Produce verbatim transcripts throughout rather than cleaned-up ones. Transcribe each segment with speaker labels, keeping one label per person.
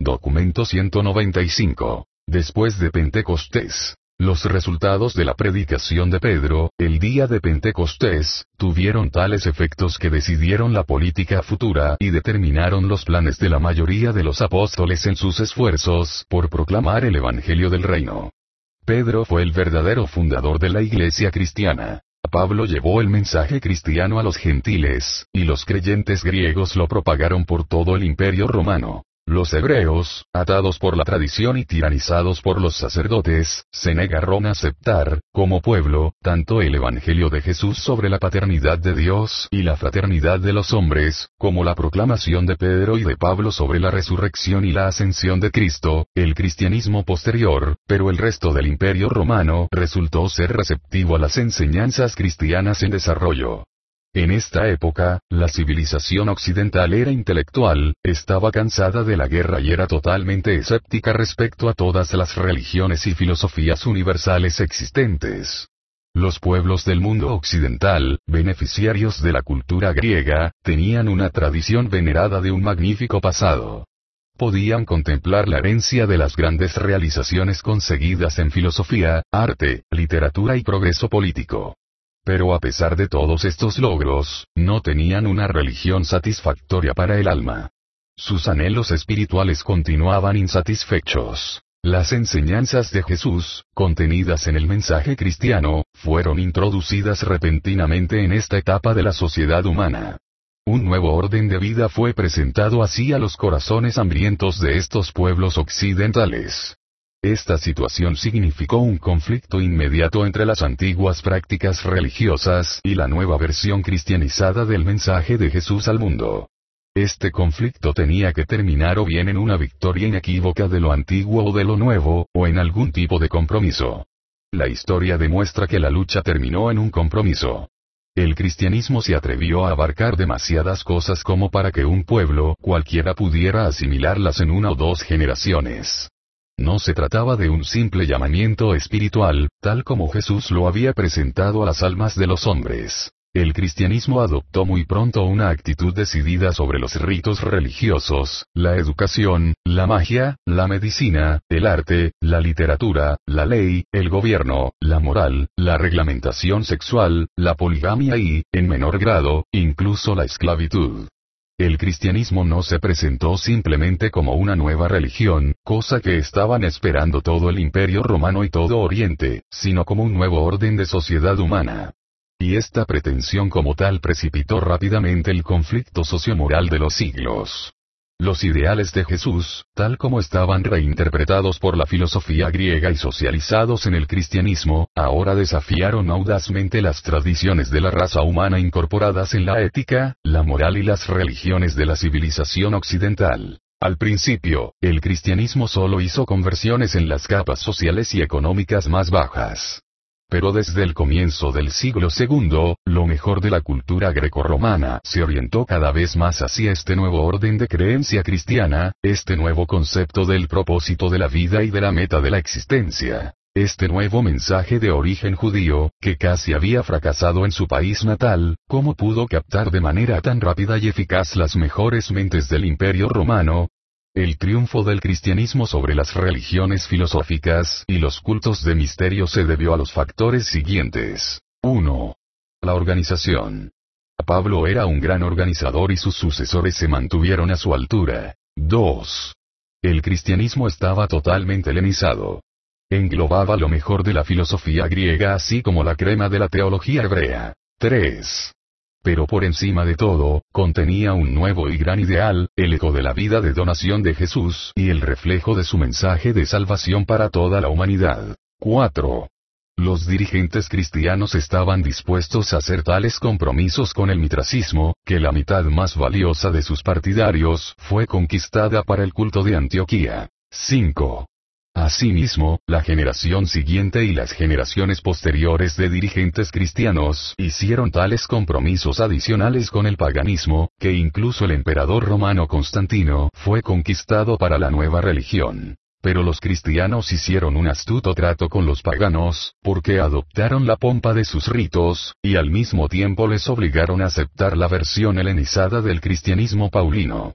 Speaker 1: Documento ciento noventa y cinco. Después de Pentecostés. Los resultados de la predicación de Pedro, el día de Pentecostés, tuvieron tales efectos que decidieron la política futura y determinaron los planes de la mayoría de los apóstoles en sus esfuerzos por proclamar el Evangelio del Reino. Pedro fue el verdadero fundador de la iglesia cristiana. Pablo llevó el mensaje cristiano a los gentiles, y los creyentes griegos lo propagaron por todo el imperio romano. Los hebreos, atados por la tradición y tiranizados por los sacerdotes, se negaron a aceptar, como pueblo, tanto el Evangelio de Jesús sobre la paternidad de Dios y la fraternidad de los hombres, como la proclamación de Pedro y de Pablo sobre la resurrección y la ascensión de Cristo, el cristianismo posterior, pero el resto del imperio romano resultó ser receptivo a las enseñanzas cristianas en desarrollo. En esta época, la civilización occidental era intelectual, estaba cansada de la guerra y era totalmente escéptica respecto a todas las religiones y filosofías universales existentes. Los pueblos del mundo occidental, beneficiarios de la cultura griega, tenían una tradición venerada de un magnífico pasado. Podían contemplar la herencia de las grandes realizaciones conseguidas en filosofía, arte, literatura y progreso político. Pero a pesar de todos estos logros, no tenían una religión satisfactoria para el alma. Sus anhelos espirituales continuaban insatisfechos. Las enseñanzas de Jesús, contenidas en el mensaje cristiano, fueron introducidas repentinamente en esta etapa de la sociedad humana. Un nuevo orden de vida fue presentado así a los corazones hambrientos de estos pueblos occidentales. Esta situación significó un conflicto inmediato entre las antiguas prácticas religiosas y la nueva versión cristianizada del mensaje de Jesús al mundo. Este conflicto tenía que terminar o bien en una victoria inequívoca de lo antiguo o de lo nuevo, o en algún tipo de compromiso. La historia demuestra que la lucha terminó en un compromiso. El cristianismo se atrevió a abarcar demasiadas cosas como para que un pueblo cualquiera pudiera asimilarlas en una o dos generaciones. No se trataba de un simple llamamiento espiritual, tal como Jesús lo había presentado a las almas de los hombres. El cristianismo adoptó muy pronto una actitud decidida sobre los ritos religiosos, la educación, la magia, la medicina, el arte, la literatura, la ley, el gobierno, la moral, la reglamentación sexual, la poligamia y, en menor grado, incluso la esclavitud. El cristianismo no se presentó simplemente como una nueva religión, cosa que estaban esperando todo el imperio romano y todo Oriente, sino como un nuevo orden de sociedad humana. Y esta pretensión como tal precipitó rápidamente el conflicto sociomoral de los siglos. Los ideales de Jesús, tal como estaban reinterpretados por la filosofía griega y socializados en el cristianismo, ahora desafiaron audazmente las tradiciones de la raza humana incorporadas en la ética, la moral y las religiones de la civilización occidental. Al principio, el cristianismo solo hizo conversiones en las capas sociales y económicas más bajas. Pero desde el comienzo del siglo segundo, lo mejor de la cultura grecorromana se orientó cada vez más hacia este nuevo orden de creencia cristiana, este nuevo concepto del propósito de la vida y de la meta de la existencia. Este nuevo mensaje de origen judío, que casi había fracasado en su país natal, ¿cómo pudo captar de manera tan rápida y eficaz las mejores mentes del Imperio Romano? El triunfo del cristianismo sobre las religiones filosóficas y los cultos de misterio se debió a los factores siguientes. uno. La organización. Pablo era un gran organizador y sus sucesores se mantuvieron a su altura. dos. El cristianismo estaba totalmente helenizado. Englobaba lo mejor de la filosofía griega así como la crema de la teología hebrea. tres. Pero por encima de todo, contenía un nuevo y gran ideal, el eco de la vida de donación de Jesús y el reflejo de su mensaje de salvación para toda la humanidad. cuatro. Los dirigentes cristianos estaban dispuestos a hacer tales compromisos con el mitracismo, que la mitad más valiosa de sus partidarios fue conquistada para el culto de Antioquía. cinco. Asimismo, la generación siguiente y las generaciones posteriores de dirigentes cristianos hicieron tales compromisos adicionales con el paganismo, que incluso el emperador romano Constantino fue conquistado para la nueva religión. Pero los cristianos hicieron un astuto trato con los paganos, porque adoptaron la pompa de sus ritos, y al mismo tiempo les obligaron a aceptar la versión helenizada del cristianismo paulino.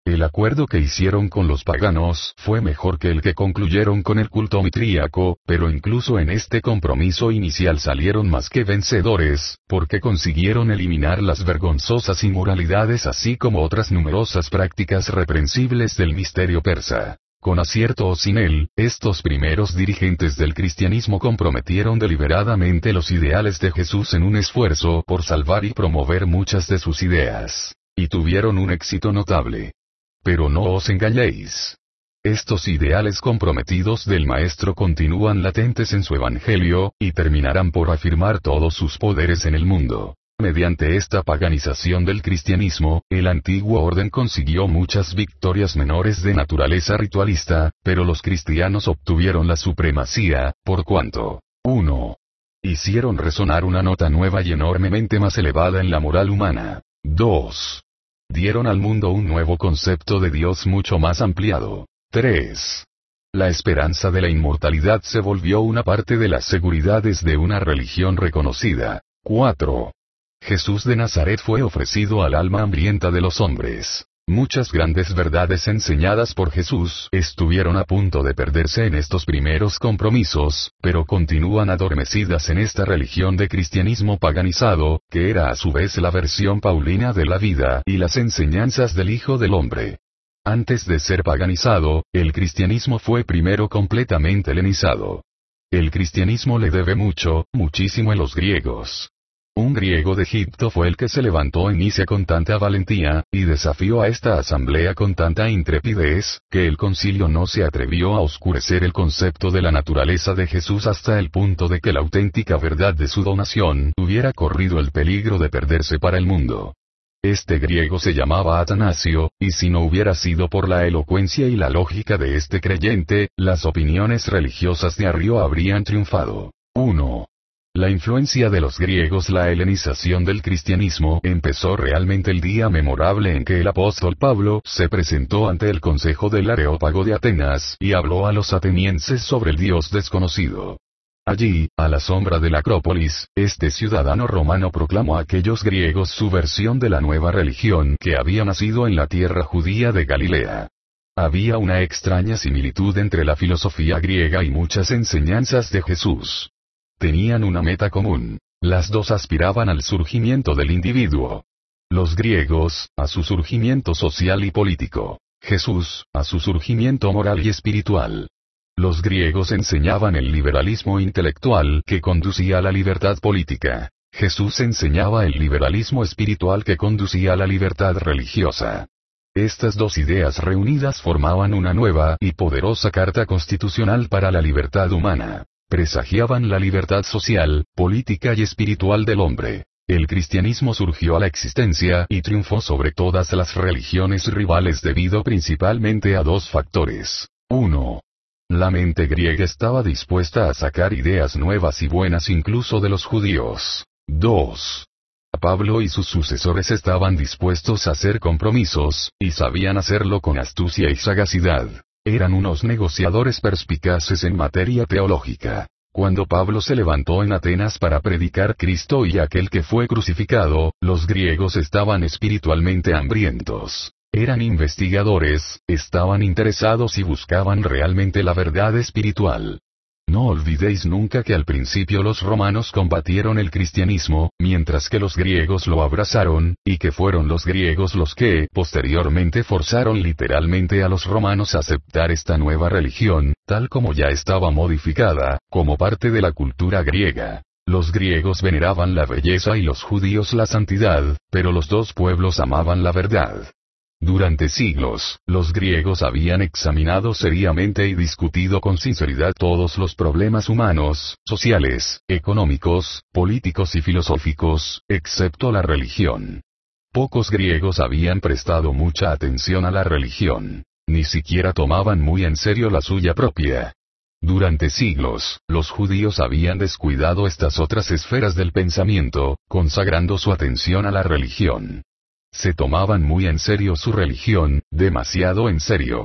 Speaker 1: El acuerdo que hicieron con los paganos fue mejor que el que concluyeron con el culto mitríaco, pero incluso en este compromiso inicial salieron más que vencedores, porque consiguieron eliminar las vergonzosas inmoralidades así como otras numerosas prácticas reprensibles del misterio persa. Con acierto o sin él, estos primeros dirigentes del cristianismo comprometieron deliberadamente los ideales de Jesús en un esfuerzo por salvar y promover muchas de sus ideas. Y tuvieron un éxito notable. Pero no os engañéis. Estos ideales comprometidos del Maestro continúan latentes en su Evangelio, y terminarán por afirmar todos sus poderes en el mundo. Mediante esta paganización del cristianismo, el antiguo orden consiguió muchas victorias menores de naturaleza ritualista, pero los cristianos obtuvieron la supremacía, por cuanto, uno. Hicieron resonar una nota nueva y enormemente más elevada en la moral humana. dos. Dieron al mundo un nuevo concepto de Dios mucho más ampliado. tres. La esperanza de la inmortalidad se volvió una parte de las seguridades de una religión reconocida. cuatro. Jesús de Nazaret fue ofrecido al alma hambrienta de los hombres. Muchas grandes verdades enseñadas por Jesús estuvieron a punto de perderse en estos primeros compromisos, pero continúan adormecidas en esta religión de cristianismo paganizado, que era a su vez la versión paulina de la vida y las enseñanzas del Hijo del Hombre. Antes de ser paganizado, el cristianismo fue primero completamente helenizado. El cristianismo le debe mucho, muchísimo a los griegos. Un griego de Egipto fue el que se levantó en Nicea con tanta valentía, y desafió a esta asamblea con tanta intrepidez, que el concilio no se atrevió a oscurecer el concepto de la naturaleza de Jesús hasta el punto de que la auténtica verdad de su donación hubiera corrido el peligro de perderse para el mundo. Este griego se llamaba Atanasio, y si no hubiera sido por la elocuencia y la lógica de este creyente, las opiniones religiosas de Arrio habrían triunfado. uno. La influencia de los griegos. La helenización del cristianismo empezó realmente el día memorable en que el apóstol Pablo se presentó ante el consejo del Areópago de Atenas y habló a los atenienses sobre el Dios desconocido. Allí, a la sombra de la Acrópolis, este ciudadano romano proclamó a aquellos griegos su versión de la nueva religión que había nacido en la tierra judía de Galilea. Había una extraña similitud entre la filosofía griega y muchas enseñanzas de Jesús. Tenían una meta común. Las dos aspiraban al surgimiento del individuo. Los griegos, a su surgimiento social y político. Jesús, a su surgimiento moral y espiritual. Los griegos enseñaban el liberalismo intelectual que conducía a la libertad política. Jesús enseñaba el liberalismo espiritual que conducía a la libertad religiosa. Estas dos ideas reunidas formaban una nueva y poderosa carta constitucional para la libertad humana. Presagiaban la libertad social, política y espiritual del hombre. El cristianismo surgió a la existencia y triunfó sobre todas las religiones rivales debido principalmente a dos factores. uno. La mente griega estaba dispuesta a sacar ideas nuevas y buenas incluso de los judíos. dos. Pablo y sus sucesores estaban dispuestos a hacer compromisos, y sabían hacerlo con astucia y sagacidad. Eran unos negociadores perspicaces en materia teológica. Cuando Pablo se levantó en Atenas para predicar Cristo y aquel que fue crucificado, los griegos estaban espiritualmente hambrientos. Eran investigadores, estaban interesados y buscaban realmente la verdad espiritual. No olvidéis nunca que al principio los romanos combatieron el cristianismo, mientras que los griegos lo abrazaron, y que fueron los griegos los que, posteriormente forzaron literalmente a los romanos a aceptar esta nueva religión, tal como ya estaba modificada, como parte de la cultura griega. Los griegos veneraban la belleza y los judíos la santidad, pero los dos pueblos amaban la verdad. Durante siglos, los griegos habían examinado seriamente y discutido con sinceridad todos los problemas humanos, sociales, económicos, políticos y filosóficos, excepto la religión. Pocos griegos habían prestado mucha atención a la religión. Ni siquiera tomaban muy en serio la suya propia. Durante siglos, los judíos habían descuidado estas otras esferas del pensamiento, consagrando su atención a la religión. Se tomaban muy en serio su religión, demasiado en serio.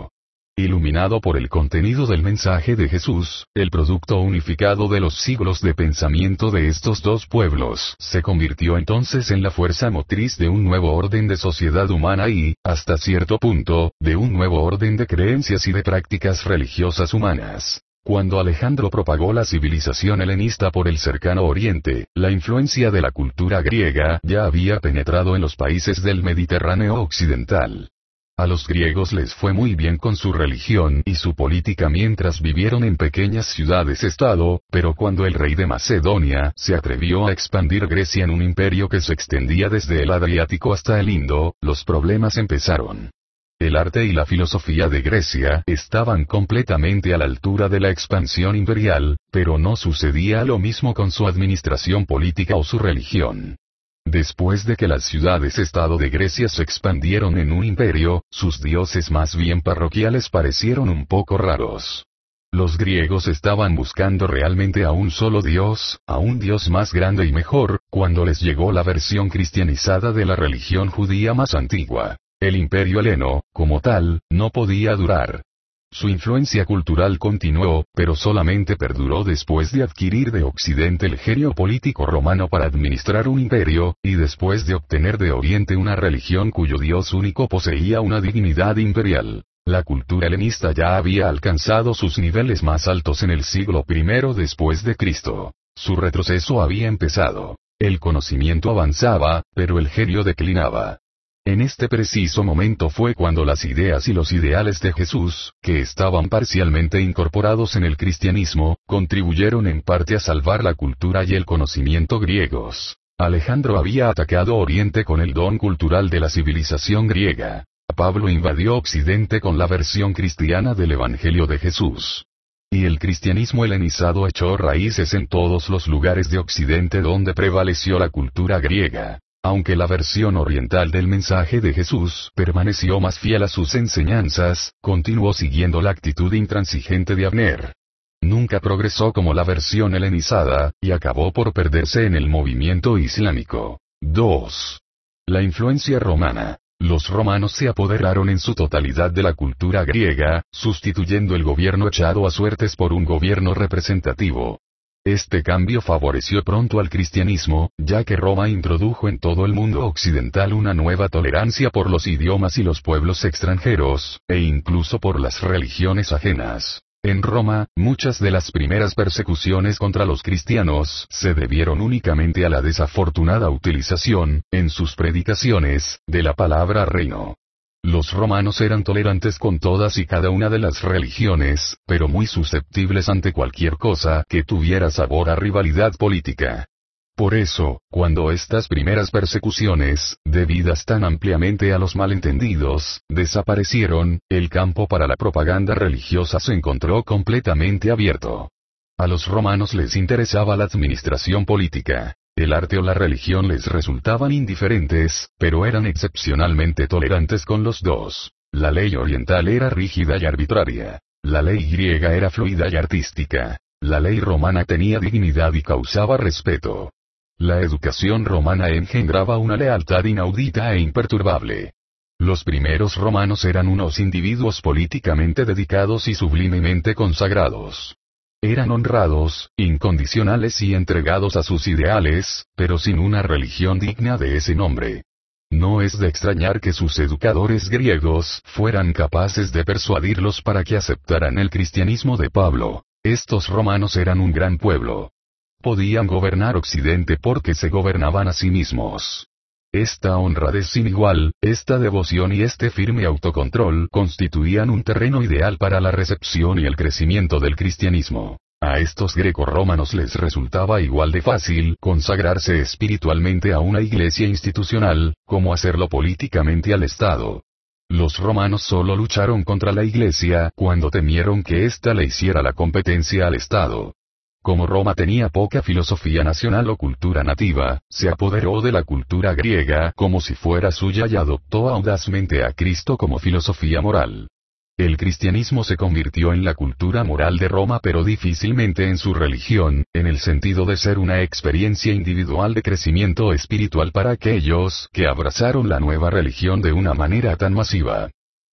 Speaker 1: Iluminado por el contenido del mensaje de Jesús, el producto unificado de los siglos de pensamiento de estos dos pueblos se convirtió entonces en la fuerza motriz de un nuevo orden de sociedad humana y, hasta cierto punto, de un nuevo orden de creencias y de prácticas religiosas humanas. Cuando Alejandro propagó la civilización helenista por el cercano Oriente, la influencia de la cultura griega ya había penetrado en los países del Mediterráneo occidental. A los griegos les fue muy bien con su religión y su política mientras vivieron en pequeñas ciudades-estado, pero cuando el rey de Macedonia se atrevió a expandir Grecia en un imperio que se extendía desde el Adriático hasta el Indo, los problemas empezaron. El arte y la filosofía de Grecia estaban completamente a la altura de la expansión imperial, pero no sucedía lo mismo con su administración política o su religión. Después de que las ciudades-estado de Grecia se expandieron en un imperio, sus dioses más bien parroquiales parecieron un poco raros. Los griegos estaban buscando realmente a un solo dios, a un dios más grande y mejor, cuando les llegó la versión cristianizada de la religión judía más antigua. El imperio heleno, como tal, no podía durar. Su influencia cultural continuó, pero solamente perduró después de adquirir de Occidente el genio político romano para administrar un imperio, y después de obtener de Oriente una religión cuyo dios único poseía una dignidad imperial. La cultura helenista ya había alcanzado sus niveles más altos en el siglo primero después de Cristo. Su retroceso había empezado. El conocimiento avanzaba, pero el genio declinaba. En este preciso momento fue cuando las ideas y los ideales de Jesús, que estaban parcialmente incorporados en el cristianismo, contribuyeron en parte a salvar la cultura y el conocimiento griegos. Alejandro había atacado Oriente con el don cultural de la civilización griega. Pablo invadió Occidente con la versión cristiana del Evangelio de Jesús. Y el cristianismo helenizado echó raíces en todos los lugares de Occidente donde prevaleció la cultura griega. Aunque la versión oriental del mensaje de Jesús permaneció más fiel a sus enseñanzas, continuó siguiendo la actitud intransigente de Abner. Nunca progresó como la versión helenizada, y acabó por perderse en el movimiento islámico. dos. La influencia romana. Los romanos se apoderaron en su totalidad de la cultura griega, sustituyendo el gobierno echado a suertes por un gobierno representativo. Este cambio favoreció pronto al cristianismo, ya que Roma introdujo en todo el mundo occidental una nueva tolerancia por los idiomas y los pueblos extranjeros, e incluso por las religiones ajenas. En Roma, muchas de las primeras persecuciones contra los cristianos se debieron únicamente a la desafortunada utilización, en sus predicaciones, de la palabra reino. Los romanos eran tolerantes con todas y cada una de las religiones, pero muy susceptibles ante cualquier cosa que tuviera sabor a rivalidad política. Por eso, cuando estas primeras persecuciones, debidas tan ampliamente a los malentendidos, desaparecieron, el campo para la propaganda religiosa se encontró completamente abierto. A los romanos les interesaba la administración política. El arte o la religión les resultaban indiferentes, pero eran excepcionalmente tolerantes con los dos. La ley oriental era rígida y arbitraria. La ley griega era fluida y artística. La ley romana tenía dignidad y causaba respeto. La educación romana engendraba una lealtad inaudita e imperturbable. Los primeros romanos eran unos individuos políticamente dedicados y sublimemente consagrados. Eran honrados, incondicionales y entregados a sus ideales, pero sin una religión digna de ese nombre. No es de extrañar que sus educadores griegos fueran capaces de persuadirlos para que aceptaran el cristianismo de Pablo. Estos romanos eran un gran pueblo. Podían gobernar Occidente porque se gobernaban a sí mismos. Esta honradez sin igual, esta devoción y este firme autocontrol constituían un terreno ideal para la recepción y el crecimiento del cristianismo. A estos grecorromanos les resultaba igual de fácil consagrarse espiritualmente a una iglesia institucional, como hacerlo políticamente al Estado. Los romanos solo lucharon contra la iglesia cuando temieron que ésta le hiciera la competencia al Estado. Como Roma tenía poca filosofía nacional o cultura nativa, se apoderó de la cultura griega como si fuera suya y adoptó audazmente a Cristo como filosofía moral. El cristianismo se convirtió en la cultura moral de Roma pero difícilmente en su religión, en el sentido de ser una experiencia individual de crecimiento espiritual para aquellos que abrazaron la nueva religión de una manera tan masiva.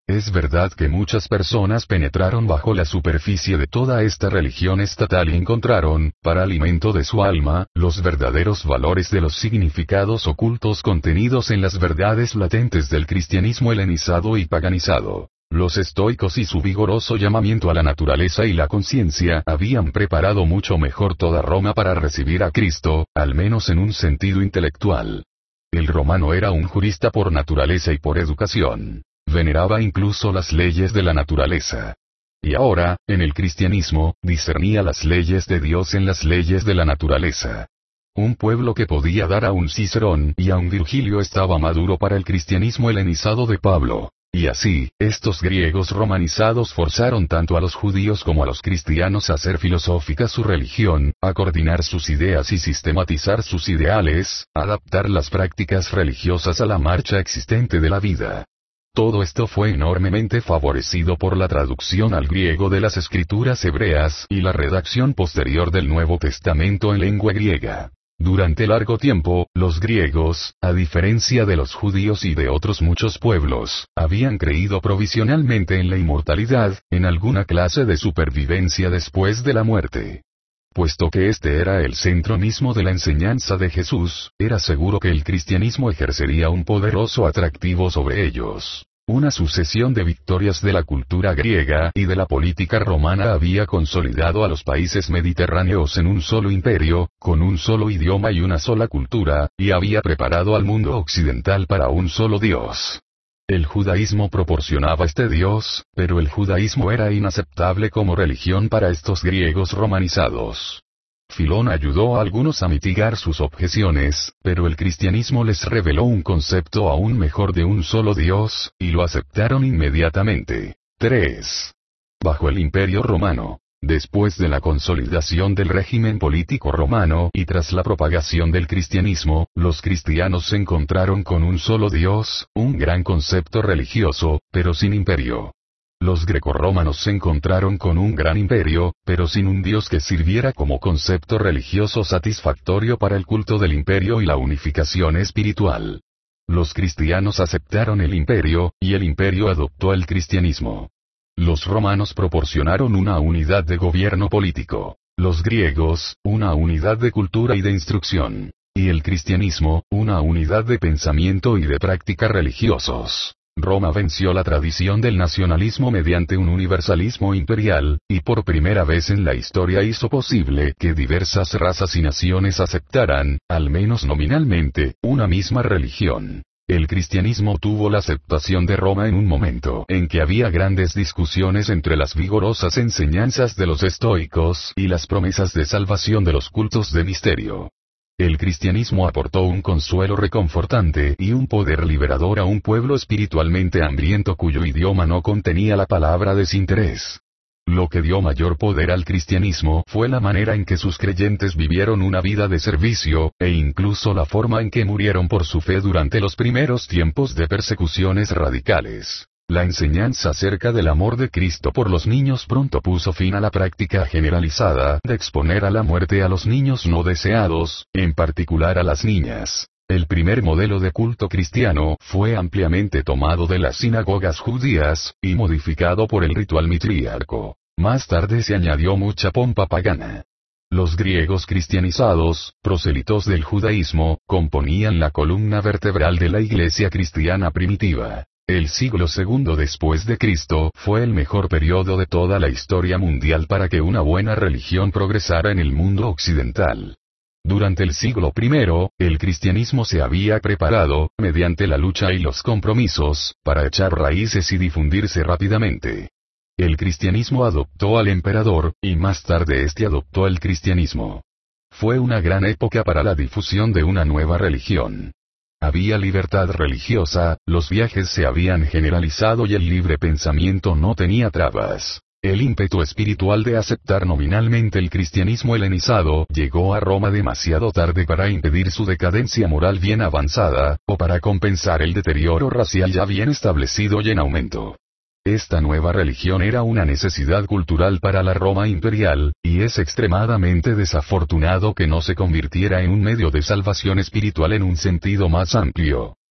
Speaker 1: Es verdad que muchas personas penetraron bajo la superficie de toda esta religión estatal y encontraron, para alimento de su alma, los verdaderos valores de los significados ocultos contenidos en las verdades latentes del cristianismo helenizado y paganizado. Los estoicos y su vigoroso llamamiento a la naturaleza y la conciencia habían preparado mucho mejor toda Roma para recibir a Cristo, al menos en un sentido intelectual. El romano era un jurista por naturaleza y por educación. Veneraba incluso las leyes de la naturaleza. Y ahora, en el cristianismo, discernía las leyes de Dios en las leyes de la naturaleza. Un pueblo que podía dar a un Cicerón y a un Virgilio estaba maduro para el cristianismo helenizado de Pablo. Y así, estos griegos romanizados forzaron tanto a los judíos como a los cristianos a hacer filosófica su religión, a coordinar sus ideas y sistematizar sus ideales, a adaptar las prácticas religiosas a la marcha existente de la vida. Todo esto fue enormemente favorecido por la traducción al griego de las escrituras hebreas y la redacción posterior del Nuevo Testamento en lengua griega. Durante largo tiempo, los griegos, a diferencia de los judíos y de otros muchos pueblos, habían creído provisionalmente en la inmortalidad, en alguna clase de supervivencia después de la muerte. Puesto que este era el centro mismo de la enseñanza de Jesús, era seguro que el cristianismo ejercería un poderoso atractivo sobre ellos. Una sucesión de victorias de la cultura griega y de la política romana había consolidado a los países mediterráneos en un solo imperio, con un solo idioma y una sola cultura, y había preparado al mundo occidental para un solo Dios. El judaísmo proporcionaba este Dios, pero el judaísmo era inaceptable como religión para estos griegos romanizados. Filón ayudó a algunos a mitigar sus objeciones, pero el cristianismo les reveló un concepto aún mejor de un solo Dios, y lo aceptaron inmediatamente. tres. Bajo el Imperio Romano. Después de la consolidación del régimen político romano y tras la propagación del cristianismo, los cristianos se encontraron con un solo Dios, un gran concepto religioso, pero sin imperio. Los grecorromanos se encontraron con un gran imperio, pero sin un Dios que sirviera como concepto religioso satisfactorio para el culto del imperio y la unificación espiritual. Los cristianos aceptaron el imperio, y el imperio adoptó el cristianismo. Los romanos proporcionaron una unidad de gobierno político, los griegos, una unidad de cultura y de instrucción, y el cristianismo, una unidad de pensamiento y de práctica religiosos. Roma venció la tradición del nacionalismo mediante un universalismo imperial, y por primera vez en la historia hizo posible que diversas razas y naciones aceptaran, al menos nominalmente, una misma religión. El cristianismo tuvo la aceptación de Roma en un momento en que había grandes discusiones entre las vigorosas enseñanzas de los estoicos y las promesas de salvación de los cultos de misterio. El cristianismo aportó un consuelo reconfortante y un poder liberador a un pueblo espiritualmente hambriento cuyo idioma no contenía la palabra desinterés. Lo que dio mayor poder al cristianismo fue la manera en que sus creyentes vivieron una vida de servicio, e incluso la forma en que murieron por su fe durante los primeros tiempos de persecuciones radicales. La enseñanza acerca del amor de Cristo por los niños pronto puso fin a la práctica generalizada de exponer a la muerte a los niños no deseados, en particular a las niñas. El primer modelo de culto cristiano fue ampliamente tomado de las sinagogas judías, y modificado por el ritual mitríaco. Más tarde se añadió mucha pompa pagana. Los griegos cristianizados, proselitos del judaísmo, componían la columna vertebral de la iglesia cristiana primitiva. El siglo segundo después de Cristo fue el mejor periodo de toda la historia mundial para que una buena religión progresara en el mundo occidental. Durante el siglo primero, el cristianismo se había preparado, mediante la lucha y los compromisos, para echar raíces y difundirse rápidamente. El cristianismo adoptó al emperador, y más tarde éste adoptó el cristianismo. Fue una gran época para la difusión de una nueva religión. Había libertad religiosa, los viajes se habían generalizado y el libre pensamiento no tenía trabas. El ímpetu espiritual de aceptar nominalmente el cristianismo helenizado llegó a Roma demasiado tarde para impedir su decadencia moral bien avanzada, o para compensar el deterioro racial ya bien establecido y en aumento. Esta nueva religión era una necesidad cultural para la Roma imperial, y es extremadamente desafortunado que no se convirtiera en un medio de salvación espiritual en un sentido más amplio.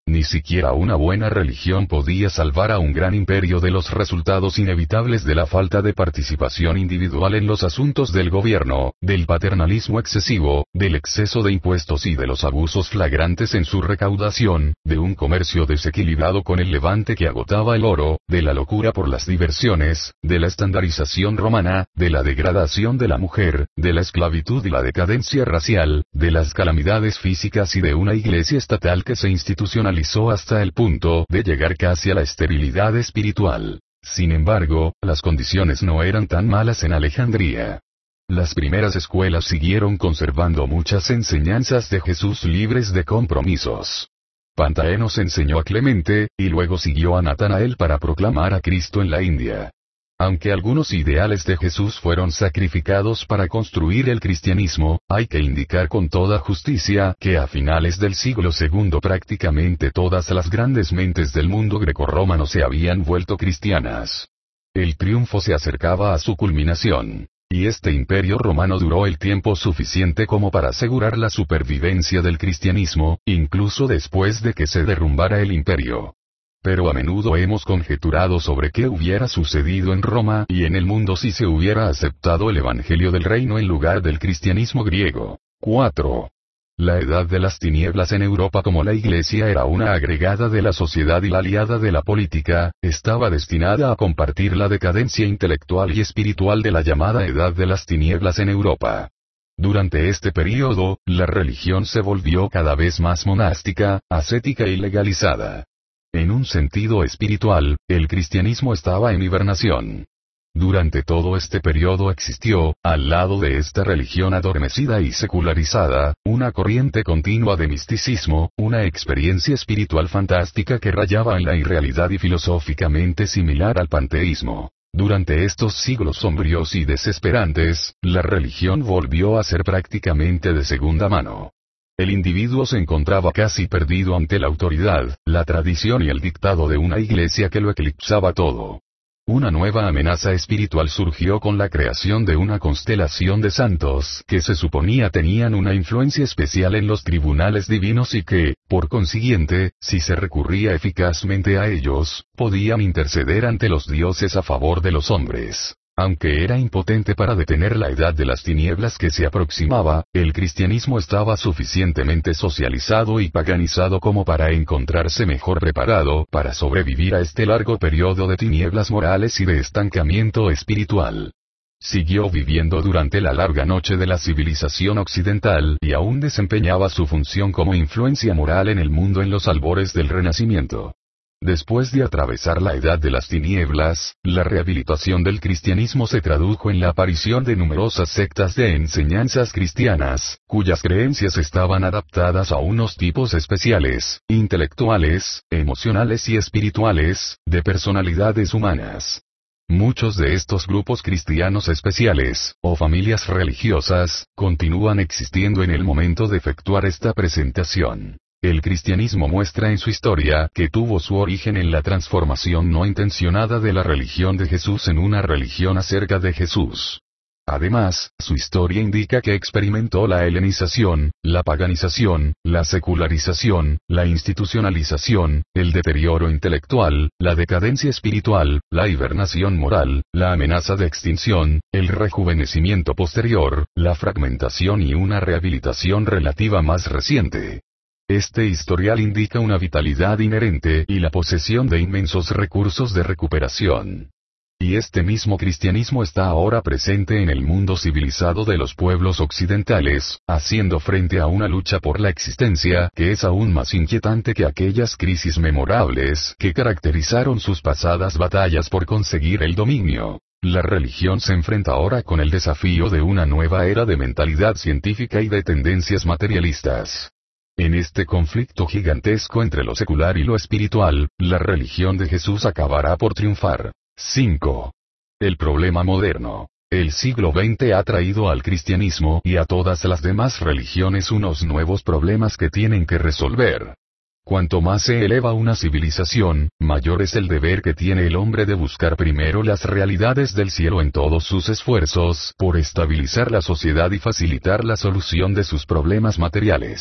Speaker 1: Ni siquiera una buena religión podía salvar a un gran imperio de los resultados inevitables de la falta de participación individual en los asuntos del gobierno, del paternalismo excesivo, del exceso de impuestos y de los abusos flagrantes en su recaudación, de un comercio desequilibrado con el Levante que agotaba el oro, de la locura por las diversiones, de la estandarización romana, de la degradación de la mujer, de la esclavitud y la decadencia racial, de las calamidades físicas y de una iglesia estatal que se institucionalizó hasta el punto de llegar casi a la esterilidad espiritual. Sin embargo, las condiciones no eran tan malas en Alejandría. Las primeras escuelas siguieron conservando muchas enseñanzas de Jesús libres de compromisos. Pantaenos enseñó a Clemente, y luego siguió a Natanael para proclamar a Cristo en la India. Aunque algunos ideales de Jesús fueron sacrificados para construir el cristianismo, hay que indicar con toda justicia que a finales del siglo segundo prácticamente todas las grandes mentes del mundo grecorromano se habían vuelto cristianas. El triunfo se acercaba a su culminación. Y este imperio romano duró el tiempo suficiente como para asegurar la supervivencia del cristianismo, incluso después de que se derrumbara el imperio. Pero a menudo hemos conjeturado sobre qué hubiera sucedido en Roma y en el mundo si se hubiera aceptado el evangelio del reino en lugar del cristianismo griego. cuatro. La edad de las tinieblas en Europa, como la Iglesia era una agregada de la sociedad y la aliada de la política, estaba destinada a compartir la decadencia intelectual y espiritual de la llamada edad de las tinieblas en Europa. Durante este período, la religión se volvió cada vez más monástica, ascética y legalizada. En un sentido espiritual, el cristianismo estaba en hibernación. Durante todo este periodo existió, al lado de esta religión adormecida y secularizada, una corriente continua de misticismo, una experiencia espiritual fantástica que rayaba en la irrealidad y filosóficamente similar al panteísmo. Durante estos siglos sombríos y desesperantes, la religión volvió a ser prácticamente de segunda mano. El individuo se encontraba casi perdido ante la autoridad, la tradición y el dictado de una iglesia que lo eclipsaba todo. Una nueva amenaza espiritual surgió con la creación de una constelación de santos que se suponía tenían una influencia especial en los tribunales divinos y que, por consiguiente, si se recurría eficazmente a ellos, podían interceder ante los dioses a favor de los hombres. Aunque era impotente para detener la edad de las tinieblas que se aproximaba, el cristianismo estaba suficientemente socializado y paganizado como para encontrarse mejor preparado para sobrevivir a este largo periodo de tinieblas morales y de estancamiento espiritual. Siguió viviendo durante la larga noche de la civilización occidental y aún desempeñaba su función como influencia moral en el mundo en los albores del Renacimiento. Después de atravesar la edad de las tinieblas, la rehabilitación del cristianismo se tradujo en la aparición de numerosas sectas de enseñanzas cristianas, cuyas creencias estaban adaptadas a unos tipos especiales, intelectuales, emocionales y espirituales, de personalidades humanas. Muchos de estos grupos cristianos especiales, o familias religiosas, continúan existiendo en el momento de efectuar esta presentación. El cristianismo muestra en su historia que tuvo su origen en la transformación no intencionada de la religión de Jesús en una religión acerca de Jesús. Además, su historia indica que experimentó la helenización, la paganización, la secularización, la institucionalización, el deterioro intelectual, la decadencia espiritual, la hibernación moral, la amenaza de extinción, el rejuvenecimiento posterior, la fragmentación y una rehabilitación relativa más reciente. Este historial indica una vitalidad inherente y la posesión de inmensos recursos de recuperación. Y este mismo cristianismo está ahora presente en el mundo civilizado de los pueblos occidentales, haciendo frente a una lucha por la existencia que es aún más inquietante que aquellas crisis memorables que caracterizaron sus pasadas batallas por conseguir el dominio. La religión se enfrenta ahora con el desafío de una nueva era de mentalidad científica y de tendencias materialistas. En este conflicto gigantesco entre lo secular y lo espiritual, la religión de Jesús acabará por triunfar. cinco. El problema moderno. El siglo veinte ha traído al cristianismo y a todas las demás religiones unos nuevos problemas que tienen que resolver. Cuanto más se eleva una civilización, mayor es el deber que tiene el hombre de buscar primero las realidades del cielo en todos sus esfuerzos por estabilizar la sociedad y facilitar la solución de sus problemas materiales.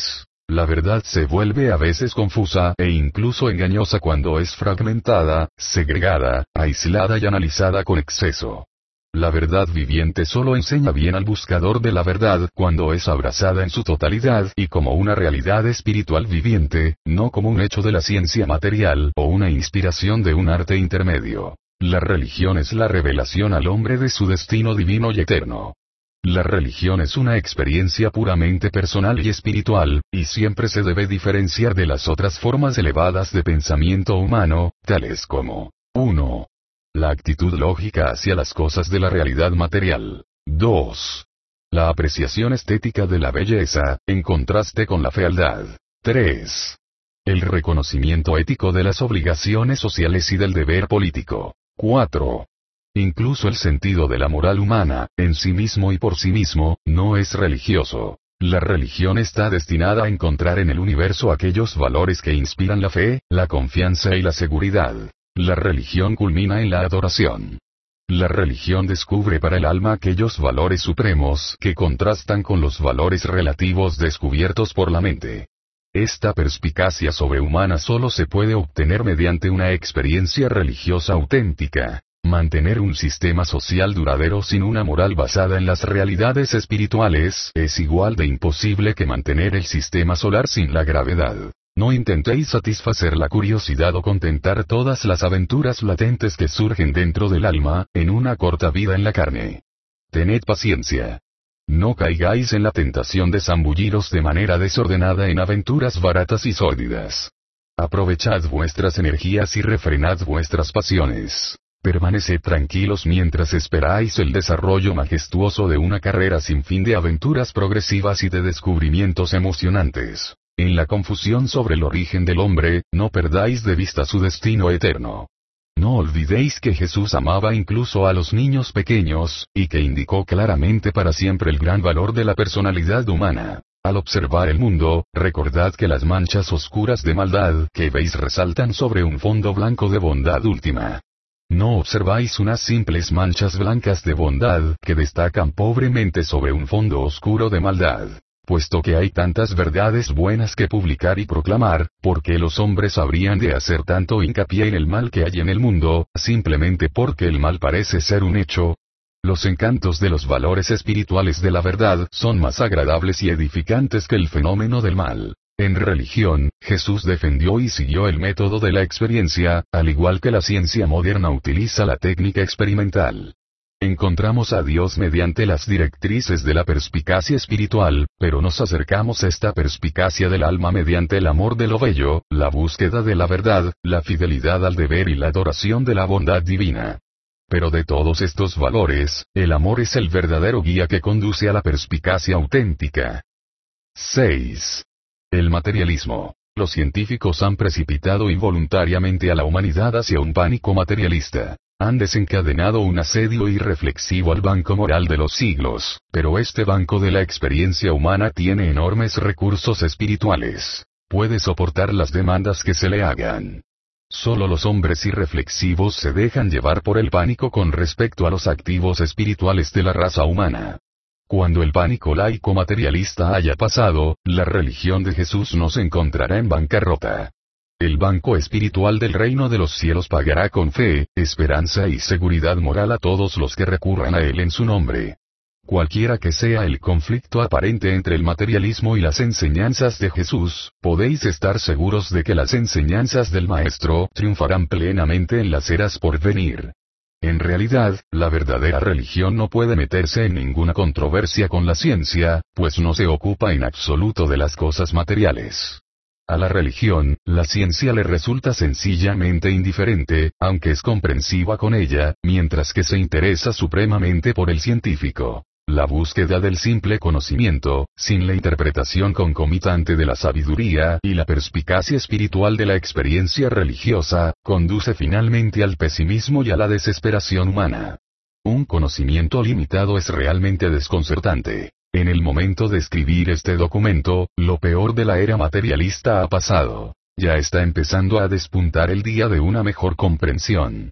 Speaker 1: La verdad se vuelve a veces confusa e incluso engañosa cuando es fragmentada, segregada, aislada y analizada con exceso. La verdad viviente solo enseña bien al buscador de la verdad cuando es abrazada en su totalidad y como una realidad espiritual viviente, no como un hecho de la ciencia material o una inspiración de un arte intermedio. La religión es la revelación al hombre de su destino divino y eterno. La religión es una experiencia puramente personal y espiritual, y siempre se debe diferenciar de las otras formas elevadas de pensamiento humano, tales como uno. La actitud lógica hacia las cosas de la realidad material. dos. La apreciación estética de la belleza, en contraste con la fealdad. tres. El reconocimiento ético de las obligaciones sociales y del deber político. cuatro. Incluso el sentido de la moral humana, en sí mismo y por sí mismo, no es religioso. La religión está destinada a encontrar en el universo aquellos valores que inspiran la fe, la confianza y la seguridad. La religión culmina en la adoración. La religión descubre para el alma aquellos valores supremos que contrastan con los valores relativos descubiertos por la mente. Esta perspicacia sobrehumana solo se puede obtener mediante una experiencia religiosa auténtica. Mantener un sistema social duradero sin una moral basada en las realidades espirituales es igual de imposible que mantener el sistema solar sin la gravedad. No intentéis satisfacer la curiosidad o contentar todas las aventuras latentes que surgen dentro del alma, en una corta vida en la carne. Tened paciencia. No caigáis en la tentación de zambulliros de manera desordenada en aventuras baratas y sórdidas. Aprovechad vuestras energías y refrenad vuestras pasiones. Permaneced tranquilos mientras esperáis el desarrollo majestuoso de una carrera sin fin de aventuras progresivas y de descubrimientos emocionantes. En la confusión sobre el origen del hombre, no perdáis de vista su destino eterno. No olvidéis que Jesús amaba incluso a los niños pequeños, y que indicó claramente para siempre el gran valor de la personalidad humana. Al observar el mundo, recordad que las manchas oscuras de maldad que veis resaltan sobre un fondo blanco de bondad última. No observáis unas simples manchas blancas de bondad que destacan pobremente sobre un fondo oscuro de maldad. Puesto que hay tantas verdades buenas que publicar y proclamar, ¿por qué los hombres habrían de hacer tanto hincapié en el mal que hay en el mundo, simplemente porque el mal parece ser un hecho? Los encantos de los valores espirituales de la verdad son más agradables y edificantes que el fenómeno del mal. En religión, Jesús defendió y siguió el método de la experiencia, al igual que la ciencia moderna utiliza la técnica experimental. Encontramos a Dios mediante las directrices de la perspicacia espiritual, pero nos acercamos a esta perspicacia del alma mediante el amor de lo bello, la búsqueda de la verdad, la fidelidad al deber y la adoración de la bondad divina. Pero de todos estos valores, el amor es el verdadero guía que conduce a la perspicacia auténtica. seis. El materialismo. Los científicos han precipitado involuntariamente a la humanidad hacia un pánico materialista. Han desencadenado un asedio irreflexivo al banco moral de los siglos, pero este banco de la experiencia humana tiene enormes recursos espirituales. Puede soportar las demandas que se le hagan. Solo los hombres irreflexivos se dejan llevar por el pánico con respecto a los activos espirituales de la raza humana. Cuando el pánico laico materialista haya pasado, la religión de Jesús no se encontrará en bancarrota. El banco espiritual del reino de los cielos pagará con fe, esperanza y seguridad moral a todos los que recurran a él en su nombre. Cualquiera que sea el conflicto aparente entre el materialismo y las enseñanzas de Jesús, podéis estar seguros de que las enseñanzas del Maestro triunfarán plenamente en las eras por venir. En realidad, la verdadera religión no puede meterse en ninguna controversia con la ciencia, pues no se ocupa en absoluto de las cosas materiales. A la religión, la ciencia le resulta sencillamente indiferente, aunque es comprensiva con ella, mientras que se interesa supremamente por el científico. La búsqueda del simple conocimiento, sin la interpretación concomitante de la sabiduría y la perspicacia espiritual de la experiencia religiosa, conduce finalmente al pesimismo y a la desesperación humana. Un conocimiento limitado es realmente desconcertante. En el momento de escribir este documento, lo peor de la era materialista ha pasado. Ya está empezando a despuntar el día de una mejor comprensión.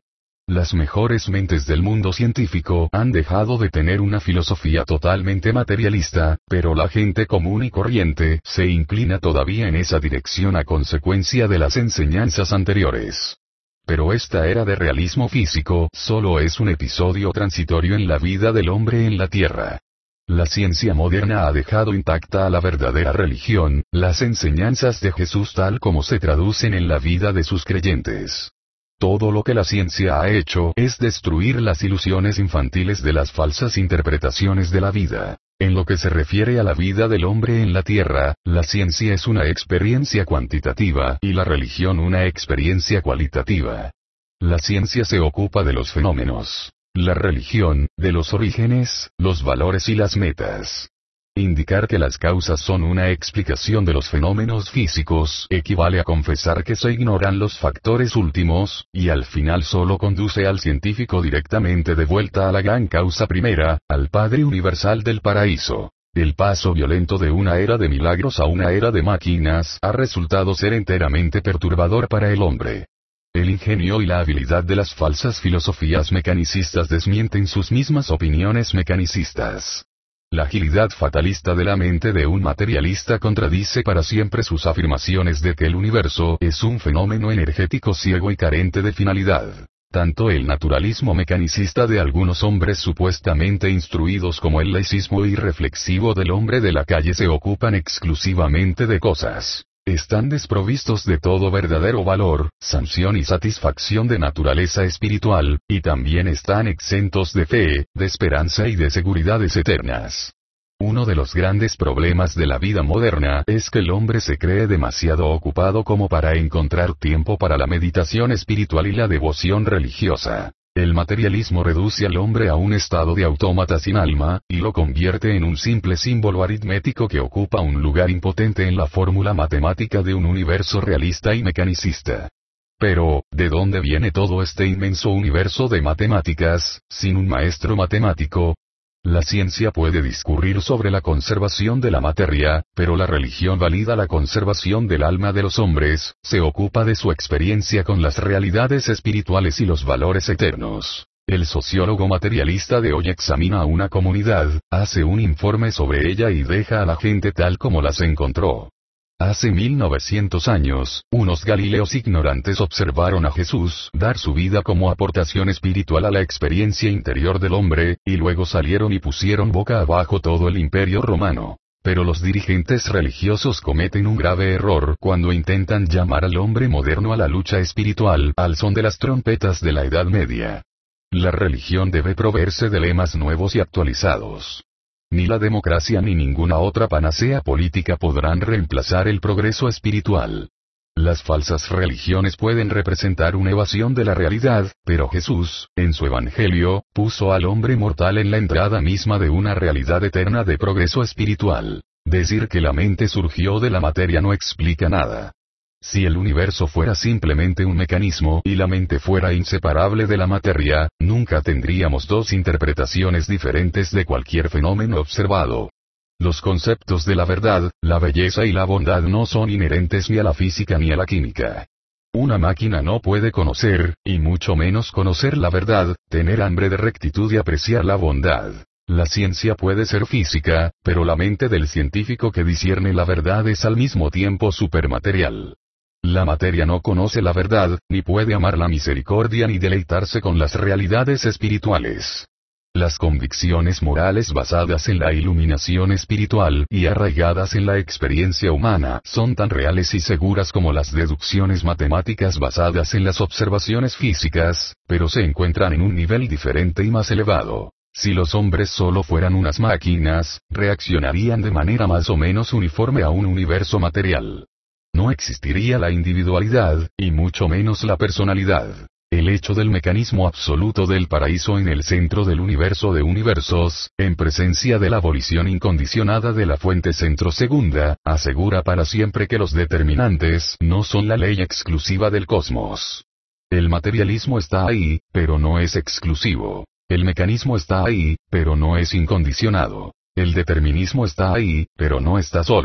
Speaker 1: Las mejores mentes del mundo científico han dejado de tener una filosofía totalmente materialista, pero la gente común y corriente se inclina todavía en esa dirección a consecuencia de las enseñanzas anteriores. Pero esta era de realismo físico solo es un episodio transitorio en la vida del hombre en la Tierra. La ciencia moderna ha dejado intacta a la verdadera religión, las enseñanzas de Jesús tal como se traducen en la vida de sus creyentes. Todo lo que la ciencia ha hecho es destruir las ilusiones infantiles de las falsas interpretaciones de la vida. En lo que se refiere a la vida del hombre en la Tierra, la ciencia es una experiencia cuantitativa y la religión una experiencia cualitativa. La ciencia se ocupa de los fenómenos. La religión, de los orígenes, los valores y las metas. Indicar que las causas son una explicación de los fenómenos físicos equivale a confesar que se ignoran los factores últimos, y al final solo conduce al científico directamente de vuelta a la gran causa primera, al Padre Universal del paraíso. El paso violento de una era de milagros a una era de máquinas ha resultado ser enteramente perturbador para el hombre. El ingenio y la habilidad de las falsas filosofías mecanicistas desmienten sus mismas opiniones mecanicistas. La agilidad fatalista de la mente de un materialista contradice para siempre sus afirmaciones de que el universo es un fenómeno energético ciego y carente de finalidad. Tanto el naturalismo mecanicista de algunos hombres supuestamente instruidos como el laicismo irreflexivo del hombre de la calle se ocupan exclusivamente de cosas. Están desprovistos de todo verdadero valor, sanción y satisfacción de naturaleza espiritual, y también están exentos de fe, de esperanza y de seguridades eternas. Uno de los grandes problemas de la vida moderna es que el hombre se cree demasiado ocupado como para encontrar tiempo para la meditación espiritual y la devoción religiosa. El materialismo reduce al hombre a un estado de autómata sin alma, y lo convierte en un simple símbolo aritmético que ocupa un lugar impotente en la fórmula matemática de un universo realista y mecanicista. Pero, ¿de dónde viene todo este inmenso universo de matemáticas, sin un maestro matemático? La ciencia puede discurrir sobre la conservación de la materia, pero la religión valida la conservación del alma de los hombres, se ocupa de su experiencia con las realidades espirituales y los valores eternos. El sociólogo materialista de hoy examina a una comunidad, hace un informe sobre ella y deja a la gente tal como las encontró. Hace mil novecientos años, unos galileos ignorantes observaron a Jesús dar su vida como aportación espiritual a la experiencia interior del hombre, y luego salieron y pusieron boca abajo todo el imperio romano. Pero los dirigentes religiosos cometen un grave error cuando intentan llamar al hombre moderno a la lucha espiritual al son de las trompetas de la Edad Media. La religión debe proveerse de lemas nuevos y actualizados. Ni la democracia ni ninguna otra panacea política podrán reemplazar el progreso espiritual. Las falsas religiones pueden representar una evasión de la realidad, pero Jesús, en su evangelio, puso al hombre mortal en la entrada misma de una realidad eterna de progreso espiritual. Decir que la mente surgió de la materia no explica nada. Si el universo fuera simplemente un mecanismo y la mente fuera inseparable de la materia, nunca tendríamos dos interpretaciones diferentes de cualquier fenómeno observado. Los conceptos de la verdad, la belleza y la bondad no son inherentes ni a la física ni a la química. Una máquina no puede conocer, y mucho menos conocer la verdad, tener hambre de rectitud y apreciar la bondad. La ciencia puede ser física, pero la mente del científico que discierne la verdad es al mismo tiempo supermaterial. La materia no conoce la verdad, ni puede amar la misericordia ni deleitarse con las realidades espirituales. Las convicciones morales basadas en la iluminación espiritual y arraigadas en la experiencia humana son tan reales y seguras como las deducciones matemáticas basadas en las observaciones físicas, pero se encuentran en un nivel diferente y más elevado. Si los hombres solo fueran unas máquinas, reaccionarían de manera más o menos uniforme a un universo material. No existiría la individualidad, y mucho menos la personalidad. El hecho del mecanismo absoluto del paraíso en el centro del universo de universos, en presencia de la abolición incondicionada de la fuente centro segunda, asegura para siempre que los determinantes no son la ley exclusiva del cosmos. El materialismo está ahí, pero no es exclusivo. El mecanismo está ahí, pero no es incondicionado. El determinismo está ahí, pero no está solo.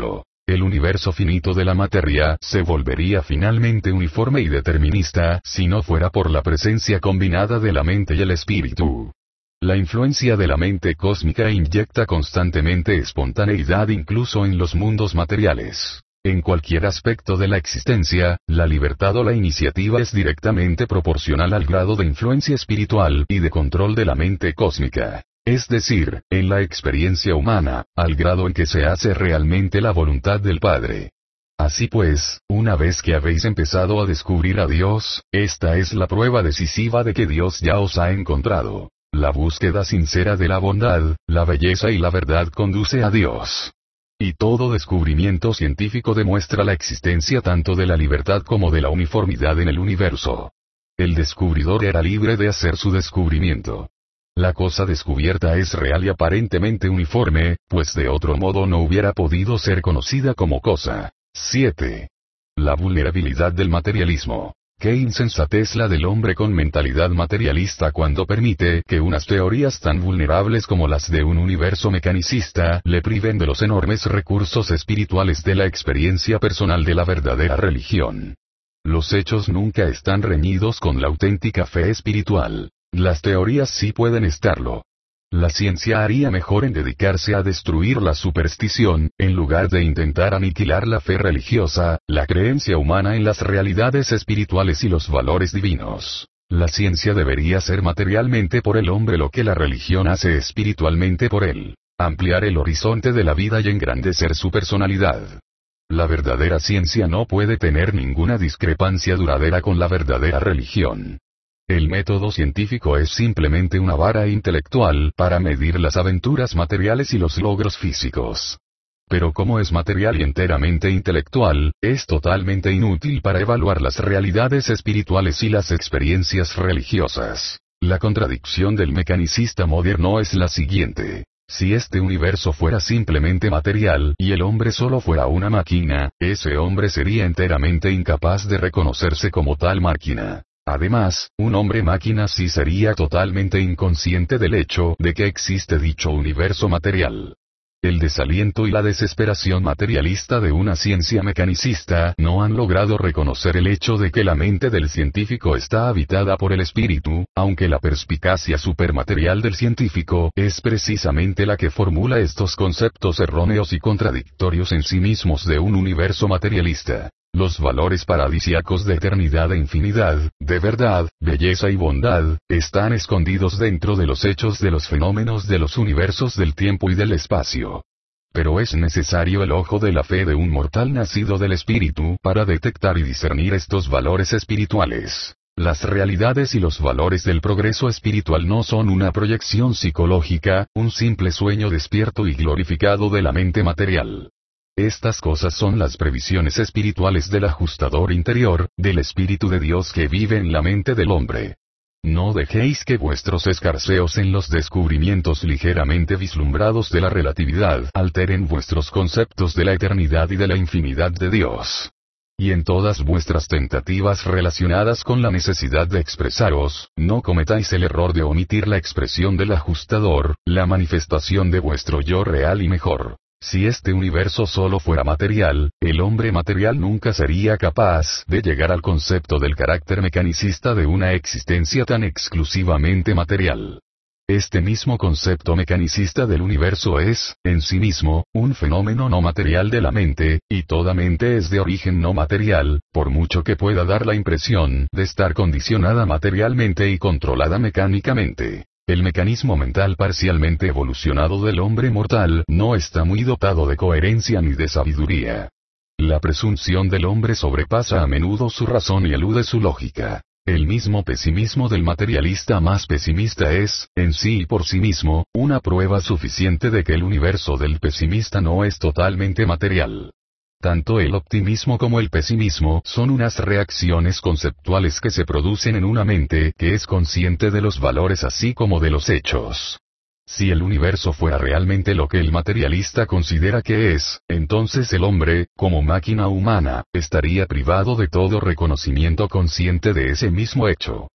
Speaker 1: El universo finito de la materia se volvería finalmente uniforme y determinista si no fuera por la presencia combinada de la mente y el espíritu. La influencia de la mente cósmica inyecta constantemente espontaneidad incluso en los mundos materiales. En cualquier aspecto de la existencia, la libertad o la iniciativa es directamente proporcional al grado de influencia espiritual y de control de la mente cósmica. Es decir, en la experiencia humana, al grado en que se hace realmente la voluntad del Padre. Así pues, una vez que habéis empezado a descubrir a Dios, esta es la prueba decisiva de que Dios ya os ha encontrado. La búsqueda sincera de la bondad, la belleza y la verdad conduce a Dios. Y todo descubrimiento científico demuestra la existencia tanto de la libertad como de la uniformidad en el universo. El descubridor era libre de hacer su descubrimiento. La cosa descubierta es real y aparentemente uniforme, pues de otro modo no hubiera podido ser conocida como cosa. siete. La vulnerabilidad del materialismo. Qué insensatez la del hombre con mentalidad materialista cuando permite que unas teorías tan vulnerables como las de un universo mecanicista le priven de los enormes recursos espirituales de la experiencia personal de la verdadera religión. Los hechos nunca están reñidos con la auténtica fe espiritual. Las teorías sí pueden estarlo. La ciencia haría mejor en dedicarse a destruir la superstición, en lugar de intentar aniquilar la fe religiosa, la creencia humana en las realidades espirituales y los valores divinos. La ciencia debería ser materialmente por el hombre lo que la religión hace espiritualmente por él. Ampliar el horizonte de la vida y engrandecer su personalidad. La verdadera ciencia no puede tener ninguna discrepancia duradera con la verdadera religión. El método científico es simplemente una vara intelectual para medir las aventuras materiales y los logros físicos. Pero como es material y enteramente intelectual, es totalmente inútil para evaluar las realidades espirituales y las experiencias religiosas. La contradicción del mecanicista moderno es la siguiente. Si este universo fuera simplemente material y el hombre solo fuera una máquina, ese hombre sería enteramente incapaz de reconocerse como tal máquina. Además, un hombre máquina sí sería totalmente inconsciente del hecho de que existe dicho universo material. El desaliento y la desesperación materialista de una ciencia mecanicista no han logrado reconocer el hecho de que la mente del científico está habitada por el espíritu, aunque la perspicacia supermaterial del científico es precisamente la que formula estos conceptos erróneos y contradictorios en sí mismos de un universo materialista. Los valores paradisíacos de eternidad e infinidad, de verdad, belleza y bondad, están escondidos dentro de los hechos de los fenómenos de los universos del tiempo y del espacio. Pero es necesario el ojo de la fe de un mortal nacido del espíritu para detectar y discernir estos valores espirituales. Las realidades y los valores del progreso espiritual no son una proyección psicológica, un simple sueño despierto y glorificado de la mente material. Estas cosas son las previsiones espirituales del ajustador interior, del Espíritu de Dios que vive en la mente del hombre. No dejéis que vuestros escarceos en los descubrimientos ligeramente vislumbrados de la relatividad alteren vuestros conceptos de la eternidad y de la infinidad de Dios. Y en todas vuestras tentativas relacionadas con la necesidad de expresaros, no cometáis el error de omitir la expresión del ajustador, la manifestación de vuestro yo real y mejor. Si este universo solo fuera material, el hombre material nunca sería capaz de llegar al concepto del carácter mecanicista de una existencia tan exclusivamente material. Este mismo concepto mecanicista del universo es, en sí mismo, un fenómeno no material de la mente, y toda mente es de origen no material, por mucho que pueda dar la impresión de estar condicionada materialmente y controlada mecánicamente. El mecanismo mental parcialmente evolucionado del hombre mortal no está muy dotado de coherencia ni de sabiduría. La presunción del hombre sobrepasa a menudo su razón y elude su lógica. El mismo pesimismo del materialista más pesimista es, en sí y por sí mismo, una prueba suficiente de que el universo del pesimista no es totalmente material. Tanto el optimismo como el pesimismo son unas reacciones conceptuales que se producen en una mente que es consciente de los valores así como de los hechos. Si el universo fuera realmente lo que el materialista considera que es, entonces el hombre, como máquina humana, estaría privado de todo reconocimiento consciente de ese mismo hecho.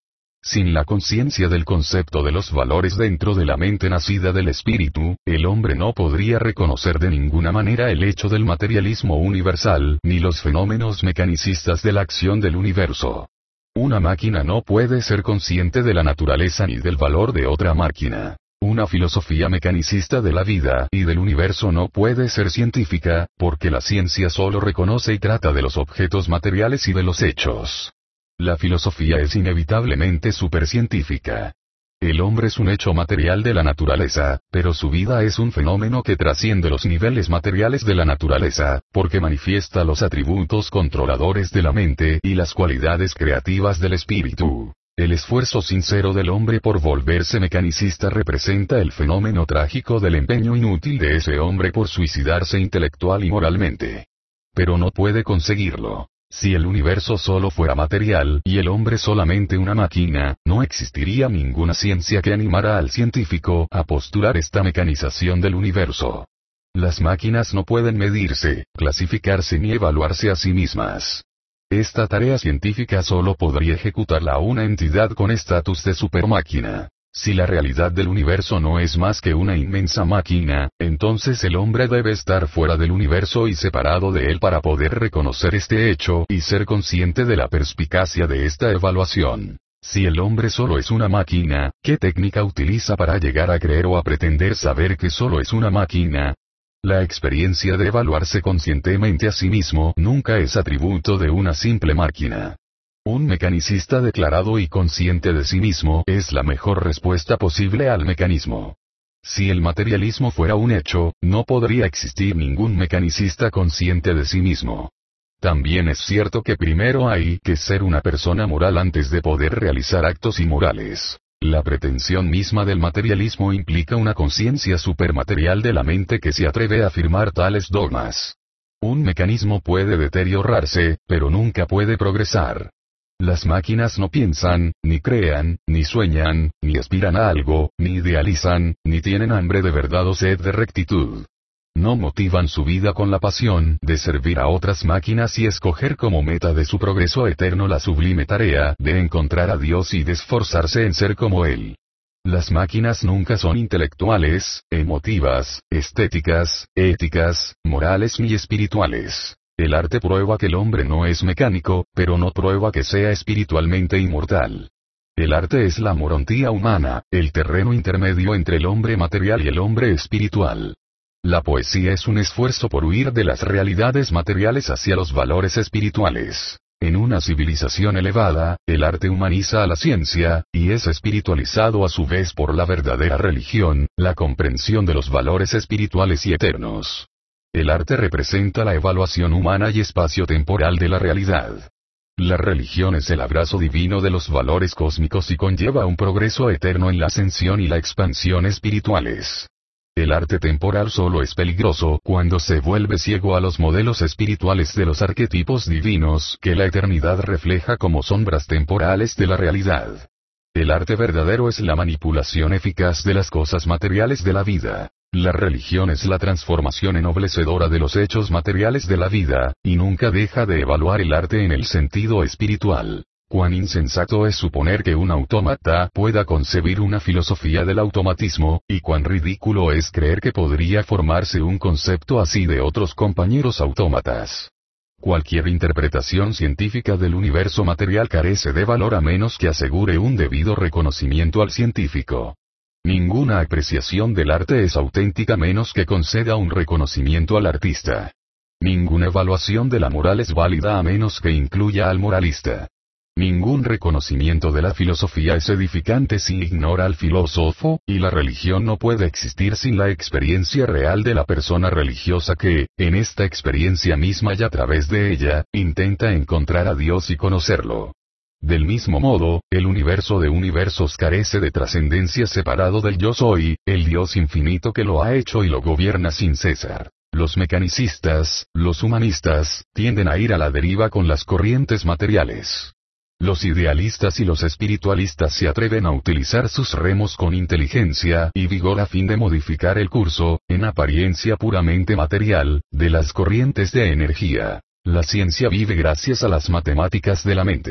Speaker 1: Sin la conciencia del concepto de los valores dentro de la mente nacida del espíritu, el hombre no podría reconocer de ninguna manera el hecho del materialismo universal, ni los fenómenos mecanicistas de la acción del universo. Una máquina no puede ser consciente de la naturaleza ni del valor de otra máquina. Una filosofía mecanicista de la vida y del universo no puede ser científica, porque la ciencia solo reconoce y trata de los objetos materiales y de los hechos. La filosofía es inevitablemente supercientífica. El hombre es un hecho material de la naturaleza, pero su vida es un fenómeno que trasciende los niveles materiales de la naturaleza, porque manifiesta los atributos controladores de la mente y las cualidades creativas del espíritu. El esfuerzo sincero del hombre por volverse mecanicista representa el fenómeno trágico del empeño inútil de ese hombre por suicidarse intelectual y moralmente. Pero no puede conseguirlo. Si el universo solo fuera material y el hombre solamente una máquina, no existiría ninguna ciencia que animara al científico a postular esta mecanización del universo. Las máquinas no pueden medirse, clasificarse ni evaluarse a sí mismas. Esta tarea científica solo podría ejecutarla una entidad con estatus de supermáquina. Si la realidad del universo no es más que una inmensa máquina, entonces el hombre debe estar fuera del universo y separado de él para poder reconocer este hecho y ser consciente de la perspicacia de esta evaluación. Si el hombre solo es una máquina, ¿qué técnica utiliza para llegar a creer o a pretender saber que solo es una máquina? La experiencia de evaluarse conscientemente a sí mismo nunca es atributo de una simple máquina. Un mecanicista declarado y consciente de sí mismo es la mejor respuesta posible al mecanismo. Si el materialismo fuera un hecho, no podría existir ningún mecanicista consciente de sí mismo. También es cierto que primero hay que ser una persona moral antes de poder realizar actos inmorales. La pretensión misma del materialismo implica una conciencia supermaterial de la mente que se atreve a afirmar tales dogmas. Un mecanismo puede deteriorarse, pero nunca puede progresar. Las máquinas no piensan, ni crean, ni sueñan, ni aspiran a algo, ni idealizan, ni tienen hambre de verdad o sed de rectitud. No motivan su vida con la pasión de servir a otras máquinas y escoger como meta de su progreso eterno la sublime tarea de encontrar a Dios y de esforzarse en ser como Él. Las máquinas nunca son intelectuales, emotivas, estéticas, éticas, morales ni espirituales. El arte prueba que el hombre no es mecánico, pero no prueba que sea espiritualmente inmortal. El arte es la morontía humana, el terreno intermedio entre el hombre material y el hombre espiritual. La poesía es un esfuerzo por huir de las realidades materiales hacia los valores espirituales. En una civilización elevada, el arte humaniza a la ciencia, y es espiritualizado a su vez por la verdadera religión, la comprensión de los valores espirituales y eternos. El arte representa la evaluación humana y espacio-temporal de la realidad. La religión es el abrazo divino de los valores cósmicos y conlleva un progreso eterno en la ascensión y la expansión espirituales. El arte temporal solo es peligroso cuando se vuelve ciego a los modelos espirituales de los arquetipos divinos que la eternidad refleja como sombras temporales de la realidad. El arte verdadero es la manipulación eficaz de las cosas materiales de la vida. La religión es la transformación ennoblecedora de los hechos materiales de la vida, y nunca deja de evaluar el arte en el sentido espiritual. Cuán insensato es suponer que un autómata pueda concebir una filosofía del automatismo, y cuán ridículo es creer que podría formarse un concepto así de otros compañeros autómatas. Cualquier interpretación científica del universo material carece de valor a menos que asegure un debido reconocimiento al científico. Ninguna apreciación del arte es auténtica a menos que conceda un reconocimiento al artista. Ninguna evaluación de la moral es válida a menos que incluya al moralista. Ningún reconocimiento de la filosofía es edificante si ignora al filósofo, y la religión no puede existir sin la experiencia real de la persona religiosa que, en esta experiencia misma y a través de ella, intenta encontrar a Dios y conocerlo. Del mismo modo, el universo de universos carece de trascendencia separado del yo soy, el Dios infinito que lo ha hecho y lo gobierna sin cesar. Los mecanicistas, los humanistas, tienden a ir a la deriva con las corrientes materiales. Los idealistas y los espiritualistas se atreven a utilizar sus remos con inteligencia y vigor a fin de modificar el curso, en apariencia puramente material, de las corrientes de energía. La ciencia vive gracias a las matemáticas de la mente.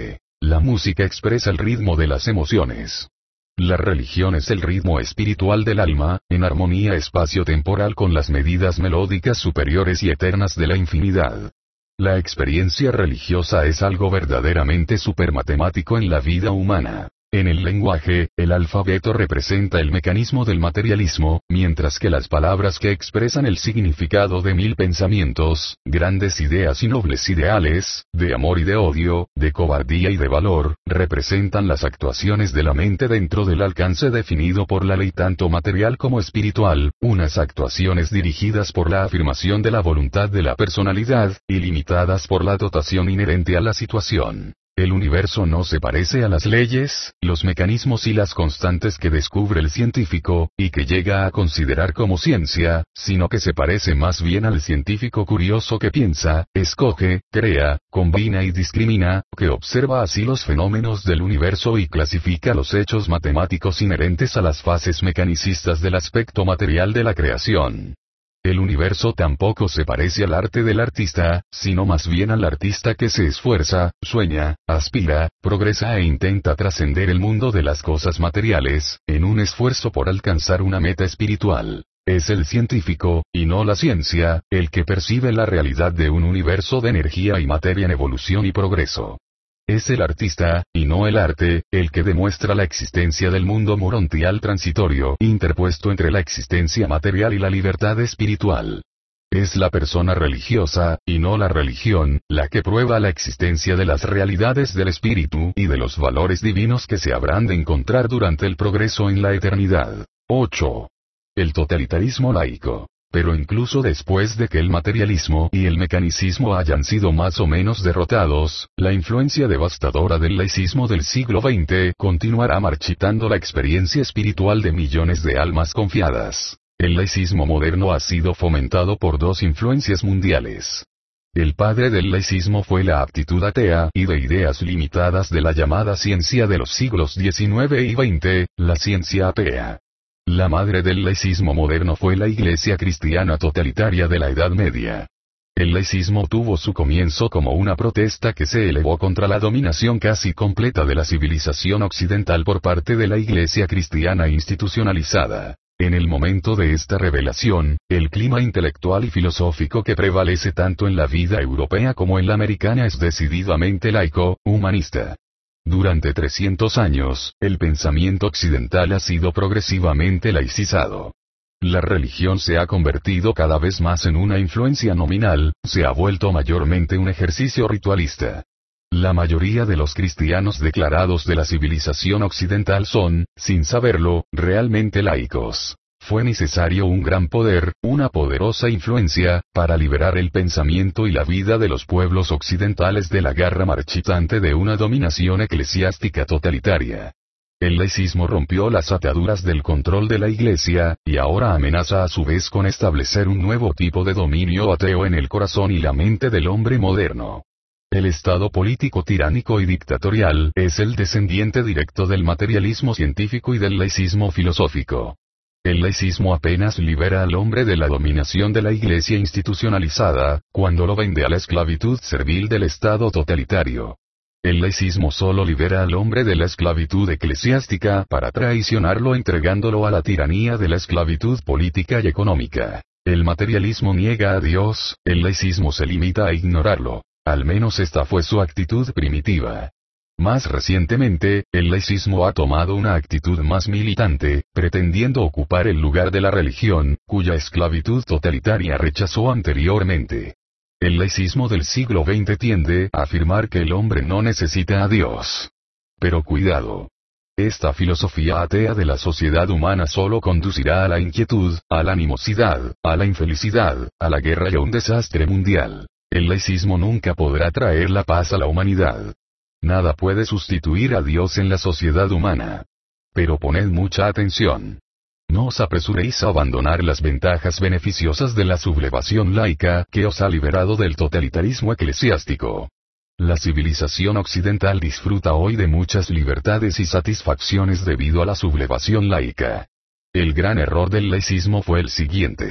Speaker 1: La música expresa el ritmo de las emociones. La religión es el ritmo espiritual del alma, en armonía espacio-temporal con las medidas melódicas superiores y eternas de la infinidad. La experiencia religiosa es algo verdaderamente supermatemático en la vida humana. En el lenguaje, el alfabeto representa el mecanismo del materialismo, mientras que las palabras que expresan el significado de mil pensamientos, grandes ideas y nobles ideales, de amor y de odio, de cobardía y de valor, representan las actuaciones de la mente dentro del alcance definido por la ley tanto material como espiritual, unas actuaciones dirigidas por la afirmación de la voluntad de la personalidad, y limitadas por la dotación inherente a la situación. El universo no se parece a las leyes, los mecanismos y las constantes que descubre el científico, y que llega a considerar como ciencia, sino que se parece más bien al científico curioso que piensa, escoge, crea, combina y discrimina, que observa así los fenómenos del universo y clasifica los hechos matemáticos inherentes a las fases mecanicistas del aspecto material de la creación. El universo tampoco se parece al arte del artista, sino más bien al artista que se esfuerza, sueña, aspira, progresa e intenta trascender el mundo de las cosas materiales, en un esfuerzo por alcanzar una meta espiritual. Es el científico, y no la ciencia, el que percibe la realidad de un universo de energía y materia en evolución y progreso. Es el artista, y no el arte, el que demuestra la existencia del mundo morontial transitorio, interpuesto entre la existencia material y la libertad espiritual. Es la persona religiosa, y no la religión, la que prueba la existencia de las realidades del espíritu y de los valores divinos que se habrán de encontrar durante el progreso en la eternidad. ocho. El totalitarismo laico. Pero incluso después de que el materialismo y el mecanicismo hayan sido más o menos derrotados, la influencia devastadora del laicismo del siglo veinte continuará marchitando la experiencia espiritual de millones de almas confiadas. El laicismo moderno ha sido fomentado por dos influencias mundiales. El padre del laicismo fue la aptitud atea y de ideas limitadas de la llamada ciencia de los siglos diecinueve y veinte, la ciencia atea. La madre del laicismo moderno fue la Iglesia cristiana totalitaria de la Edad Media. El laicismo tuvo su comienzo como una protesta que se elevó contra la dominación casi completa de la civilización occidental por parte de la Iglesia cristiana institucionalizada. En el momento de esta revelación, el clima intelectual y filosófico que prevalece tanto en la vida europea como en la americana es decididamente laico, humanista. Durante trescientos años, el pensamiento occidental ha sido progresivamente laicizado. La religión se ha convertido cada vez más en una influencia nominal, se ha vuelto mayormente un ejercicio ritualista. La mayoría de los cristianos declarados de la civilización occidental son, sin saberlo, realmente laicos. Fue necesario un gran poder, una poderosa influencia, para liberar el pensamiento y la vida de los pueblos occidentales de la garra marchitante de una dominación eclesiástica totalitaria. El laicismo rompió las ataduras del control de la Iglesia, y ahora amenaza a su vez con establecer un nuevo tipo de dominio ateo en el corazón y la mente del hombre moderno. El Estado político tiránico y dictatorial es el descendiente directo del materialismo científico y del laicismo filosófico. El laicismo apenas libera al hombre de la dominación de la Iglesia institucionalizada, cuando lo vende a la esclavitud servil del Estado totalitario. El laicismo solo libera al hombre de la esclavitud eclesiástica para traicionarlo entregándolo a la tiranía de la esclavitud política y económica. El materialismo niega a Dios, el laicismo se limita a ignorarlo. Al menos esta fue su actitud primitiva. Más recientemente, el laicismo ha tomado una actitud más militante, pretendiendo ocupar el lugar de la religión, cuya esclavitud totalitaria rechazó anteriormente. El laicismo del siglo veinte tiende a afirmar que el hombre no necesita a Dios. Pero cuidado. Esta filosofía atea de la sociedad humana solo conducirá a la inquietud, a la animosidad, a la infelicidad, a la guerra y a un desastre mundial. El laicismo nunca podrá traer la paz a la humanidad. Nada puede sustituir a Dios en la sociedad humana. Pero poned mucha atención. No os apresuréis a abandonar las ventajas beneficiosas de la sublevación laica que os ha liberado del totalitarismo eclesiástico. La civilización occidental disfruta hoy de muchas libertades y satisfacciones debido a la sublevación laica. El gran error del laicismo fue el siguiente.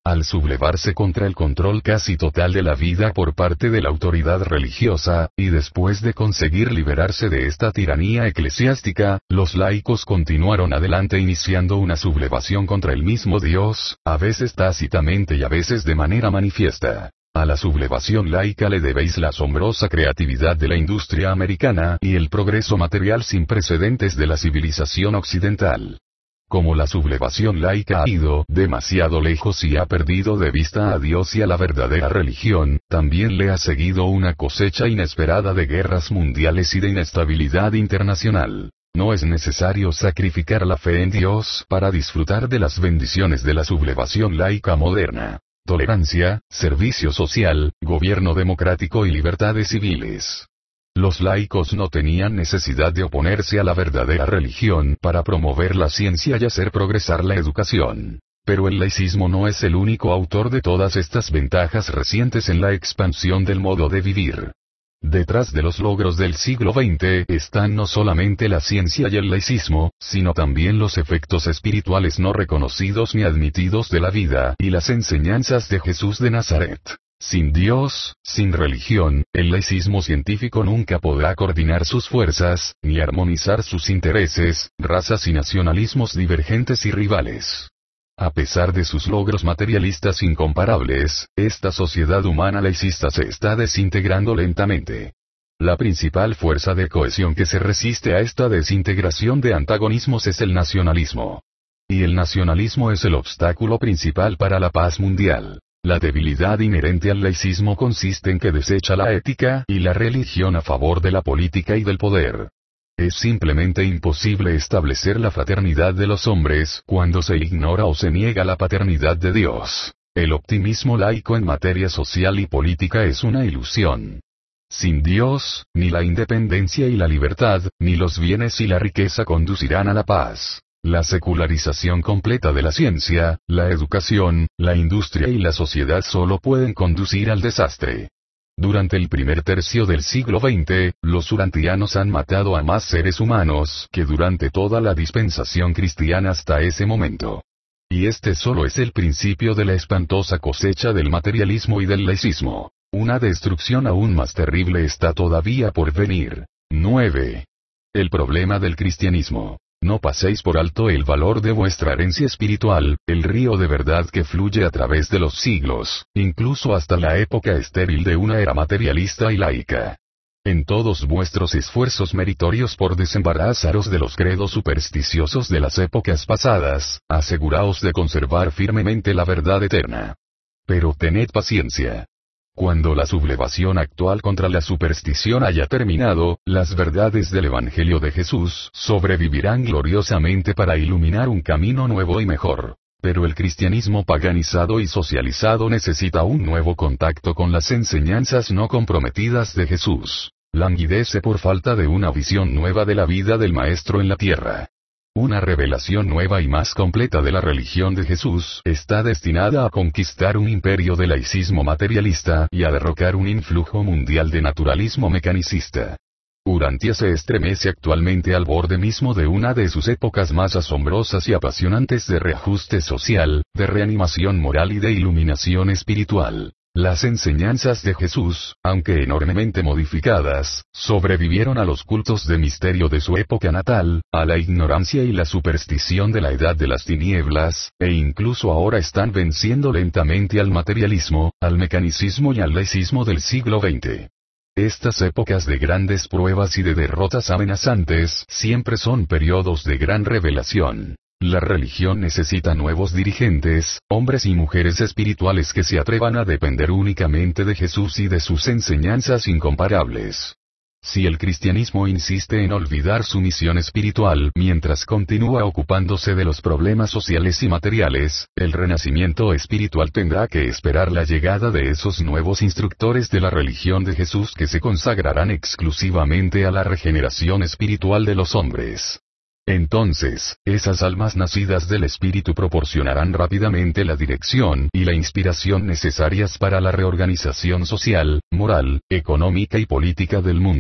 Speaker 1: Al sublevarse contra el control casi total de la vida por parte de la autoridad religiosa, y después de conseguir liberarse de esta tiranía eclesiástica, los laicos continuaron adelante iniciando una sublevación contra el mismo Dios, a veces tácitamente y a veces de manera manifiesta. A la sublevación laica le debéis la asombrosa creatividad de la industria americana y el progreso material sin precedentes de la civilización occidental. Como la sublevación laica ha ido demasiado lejos y ha perdido de vista a Dios y a la verdadera religión, también le ha seguido una cosecha inesperada de guerras mundiales y de inestabilidad internacional. No es necesario sacrificar la fe en Dios para disfrutar de las bendiciones de la sublevación laica moderna. Tolerancia, servicio social, gobierno democrático y libertades civiles. Los laicos no tenían necesidad de oponerse a la verdadera religión para promover la ciencia y hacer progresar la educación. Pero el laicismo no es el único autor de todas estas ventajas recientes en la expansión del modo de vivir. Detrás de los logros del siglo veinte están no solamente la ciencia y el laicismo, sino también los efectos espirituales no reconocidos ni admitidos de la vida y las enseñanzas de Jesús de Nazaret. Sin Dios, sin religión, el laicismo científico nunca podrá coordinar sus fuerzas, ni armonizar sus intereses, razas y nacionalismos divergentes y rivales. A pesar de sus logros materialistas incomparables, esta sociedad humana laicista se está desintegrando lentamente. La principal fuerza de cohesión que se resiste a esta desintegración de antagonismos es el nacionalismo. Y el nacionalismo es el obstáculo principal para la paz mundial. La debilidad inherente al laicismo consiste en que desecha la ética y la religión a favor de la política y del poder. Es simplemente imposible establecer la fraternidad de los hombres cuando se ignora o se niega la paternidad de Dios. El optimismo laico en materia social y política es una ilusión. Sin Dios, ni la independencia y la libertad, ni los bienes y la riqueza conducirán a la paz. La secularización completa de la ciencia, la educación, la industria y la sociedad solo pueden conducir al desastre. Durante el primer tercio del siglo veinte, los urantianos han matado a más seres humanos que durante toda la dispensación cristiana hasta ese momento. Y este solo es el principio de la espantosa cosecha del materialismo y del laicismo. Una destrucción aún más terrible está todavía por venir. nueve. El problema del cristianismo. No paséis por alto el valor de vuestra herencia espiritual, el río de verdad que fluye a través de los siglos, incluso hasta la época estéril de una era materialista y laica. En todos vuestros esfuerzos meritorios por desembarazaros de los credos supersticiosos de las épocas pasadas, aseguraos de conservar firmemente la verdad eterna. Pero tened paciencia. Cuando la sublevación actual contra la superstición haya terminado, las verdades del Evangelio de Jesús sobrevivirán gloriosamente para iluminar un camino nuevo y mejor. Pero el cristianismo paganizado y socializado necesita un nuevo contacto con las enseñanzas no comprometidas de Jesús. Languidece por falta de una visión nueva de la vida del Maestro en la tierra. Una revelación nueva y más completa de la religión de Jesús está destinada a conquistar un imperio de laicismo materialista y a derrocar un influjo mundial de naturalismo mecanicista. Urantia se estremece actualmente al borde mismo de una de sus épocas más asombrosas y apasionantes de reajuste social, de reanimación moral y de iluminación espiritual. Las enseñanzas de Jesús, aunque enormemente modificadas, sobrevivieron a los cultos de misterio de su época natal, a la ignorancia y la superstición de la edad de las tinieblas, e incluso ahora están venciendo lentamente al materialismo, al mecanicismo y al laicismo del siglo veinte. Estas épocas de grandes pruebas y de derrotas amenazantes siempre son periodos de gran revelación. La religión necesita nuevos dirigentes, hombres y mujeres espirituales que se atrevan a depender únicamente de Jesús y de sus enseñanzas incomparables. Si el cristianismo insiste en olvidar su misión espiritual mientras continúa ocupándose de los problemas sociales y materiales, el renacimiento espiritual tendrá que esperar la llegada de esos nuevos instructores de la religión de Jesús que se consagrarán exclusivamente a la regeneración espiritual de los hombres. Entonces, esas almas nacidas del Espíritu proporcionarán rápidamente la dirección y la inspiración necesarias para la reorganización social, moral, económica y política del mundo.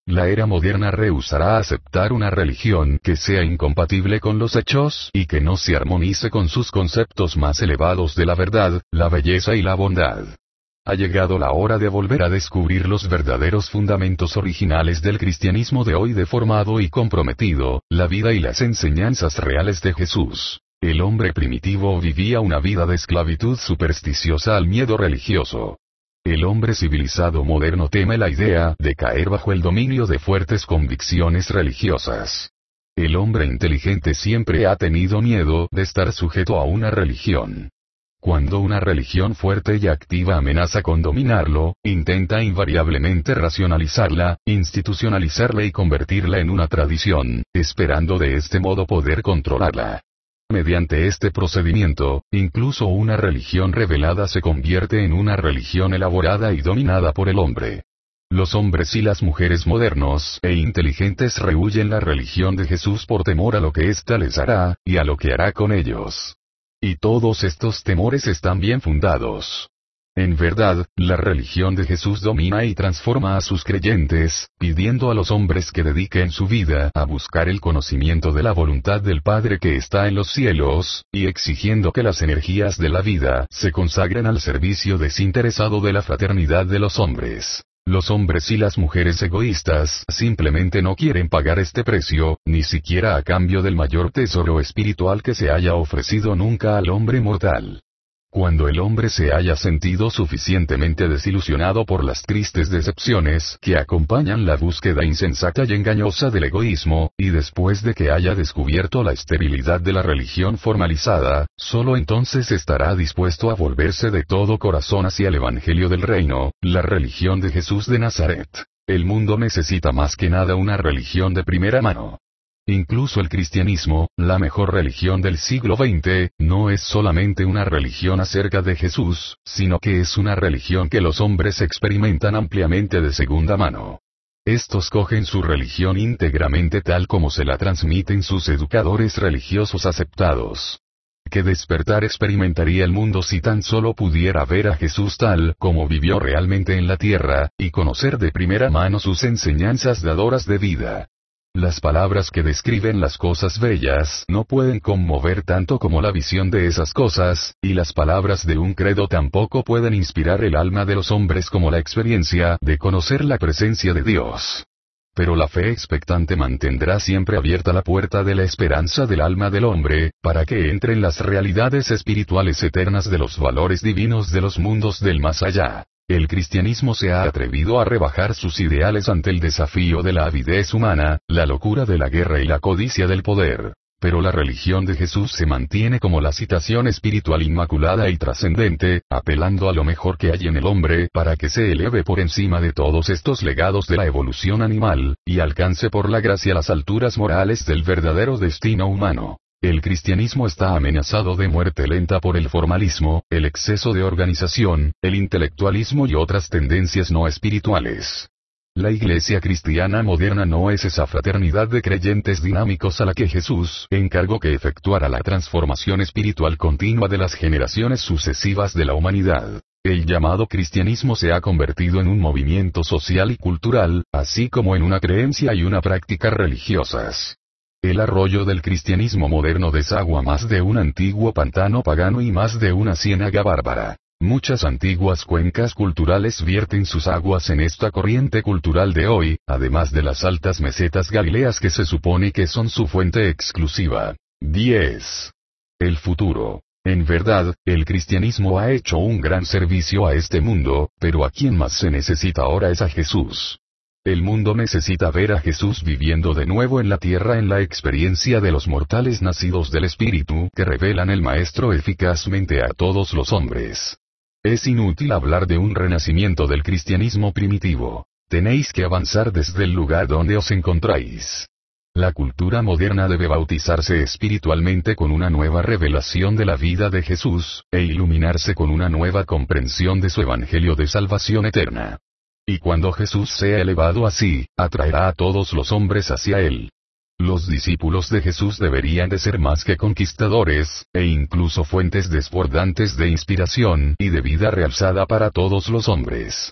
Speaker 1: La era moderna rehusará aceptar una religión que sea incompatible con los hechos y que no se armonice con sus conceptos más elevados de la verdad, la belleza y la bondad. Ha llegado la hora de volver a descubrir los verdaderos fundamentos originales del cristianismo de hoy deformado y comprometido, la vida y las enseñanzas reales de Jesús. El hombre primitivo vivía una vida de esclavitud supersticiosa al miedo religioso. El hombre civilizado moderno teme la idea de caer bajo el dominio de fuertes convicciones religiosas. El hombre inteligente siempre ha tenido miedo de estar sujeto a una religión. Cuando una religión fuerte y activa amenaza con dominarlo, intenta invariablemente racionalizarla, institucionalizarla y convertirla en una tradición, esperando de este modo poder controlarla. Mediante este procedimiento, incluso una religión revelada se convierte en una religión elaborada y dominada por el hombre. Los hombres y las mujeres modernos e inteligentes rehúyen la religión de Jesús por temor a lo que ésta les hará, y a lo que hará con ellos. Y todos estos temores están bien fundados. En verdad, la religión de Jesús domina y transforma a sus creyentes, pidiendo a los hombres que dediquen su vida a buscar el conocimiento de la voluntad del Padre que está en los cielos, y exigiendo que las energías de la vida se consagren al servicio desinteresado de la fraternidad de los hombres. Los hombres y las mujeres egoístas simplemente no quieren pagar este precio, ni siquiera a cambio del mayor tesoro espiritual que se haya ofrecido nunca al hombre mortal. Cuando el hombre se haya sentido suficientemente desilusionado por las tristes decepciones que acompañan la búsqueda insensata y engañosa del egoísmo, y después de que haya descubierto la esterilidad de la religión formalizada, solo entonces estará dispuesto a volverse de todo corazón hacia el Evangelio del Reino, la religión de Jesús de Nazaret. El mundo necesita más que nada una religión de primera mano. Incluso el cristianismo, la mejor religión del siglo veinte, no es solamente una religión acerca de Jesús, sino que es una religión que los hombres experimentan ampliamente de segunda mano. Estos cogen su religión íntegramente tal como se la transmiten sus educadores religiosos aceptados. ¿Qué despertar experimentaría el mundo si tan solo pudiera ver a Jesús tal como vivió realmente en la tierra, y conocer de primera mano sus enseñanzas dadoras de vida? Las palabras que describen las cosas bellas no pueden conmover tanto como la visión de esas cosas, y las palabras de un credo tampoco pueden inspirar el alma de los hombres como la experiencia de conocer la presencia de Dios. Pero la fe expectante mantendrá siempre abierta la puerta de la esperanza del alma del hombre, para que entre en las realidades espirituales eternas de los valores divinos de los mundos del más allá. El cristianismo se ha atrevido a rebajar sus ideales ante el desafío de la avidez humana, la locura de la guerra y la codicia del poder. Pero la religión de Jesús se mantiene como la citación espiritual inmaculada y trascendente, apelando a lo mejor que hay en el hombre para que se eleve por encima de todos estos legados de la evolución animal, y alcance por la gracia las alturas morales del verdadero destino humano. El cristianismo está amenazado de muerte lenta por el formalismo, el exceso de organización, el intelectualismo y otras tendencias no espirituales. La iglesia cristiana moderna no es esa fraternidad de creyentes dinámicos a la que Jesús encargó que efectuara la transformación espiritual continua de las generaciones sucesivas de la humanidad. El llamado cristianismo se ha convertido en un movimiento social y cultural, así como en una creencia y una práctica religiosas. El arroyo del cristianismo moderno desagua más de un antiguo pantano pagano y más de una ciénaga bárbara. Muchas antiguas cuencas culturales vierten sus aguas en esta corriente cultural de hoy, además de las altas mesetas galileas que se supone que son su fuente exclusiva. diez. El futuro. En verdad, el cristianismo ha hecho un gran servicio a este mundo, pero a quien más se necesita ahora es a Jesús. El mundo necesita ver a Jesús viviendo de nuevo en la tierra en la experiencia de los mortales nacidos del Espíritu que revelan el Maestro eficazmente a todos los hombres. Es inútil hablar de un renacimiento del cristianismo primitivo. Tenéis que avanzar desde el lugar donde os encontráis. La cultura moderna debe bautizarse espiritualmente con una nueva revelación de la vida de Jesús, e iluminarse con una nueva comprensión de su evangelio de salvación eterna. Y cuando Jesús sea elevado así, atraerá a todos los hombres hacia él. Los discípulos de Jesús deberían de ser más que conquistadores, e incluso fuentes desbordantes de inspiración y de vida realzada para todos los hombres.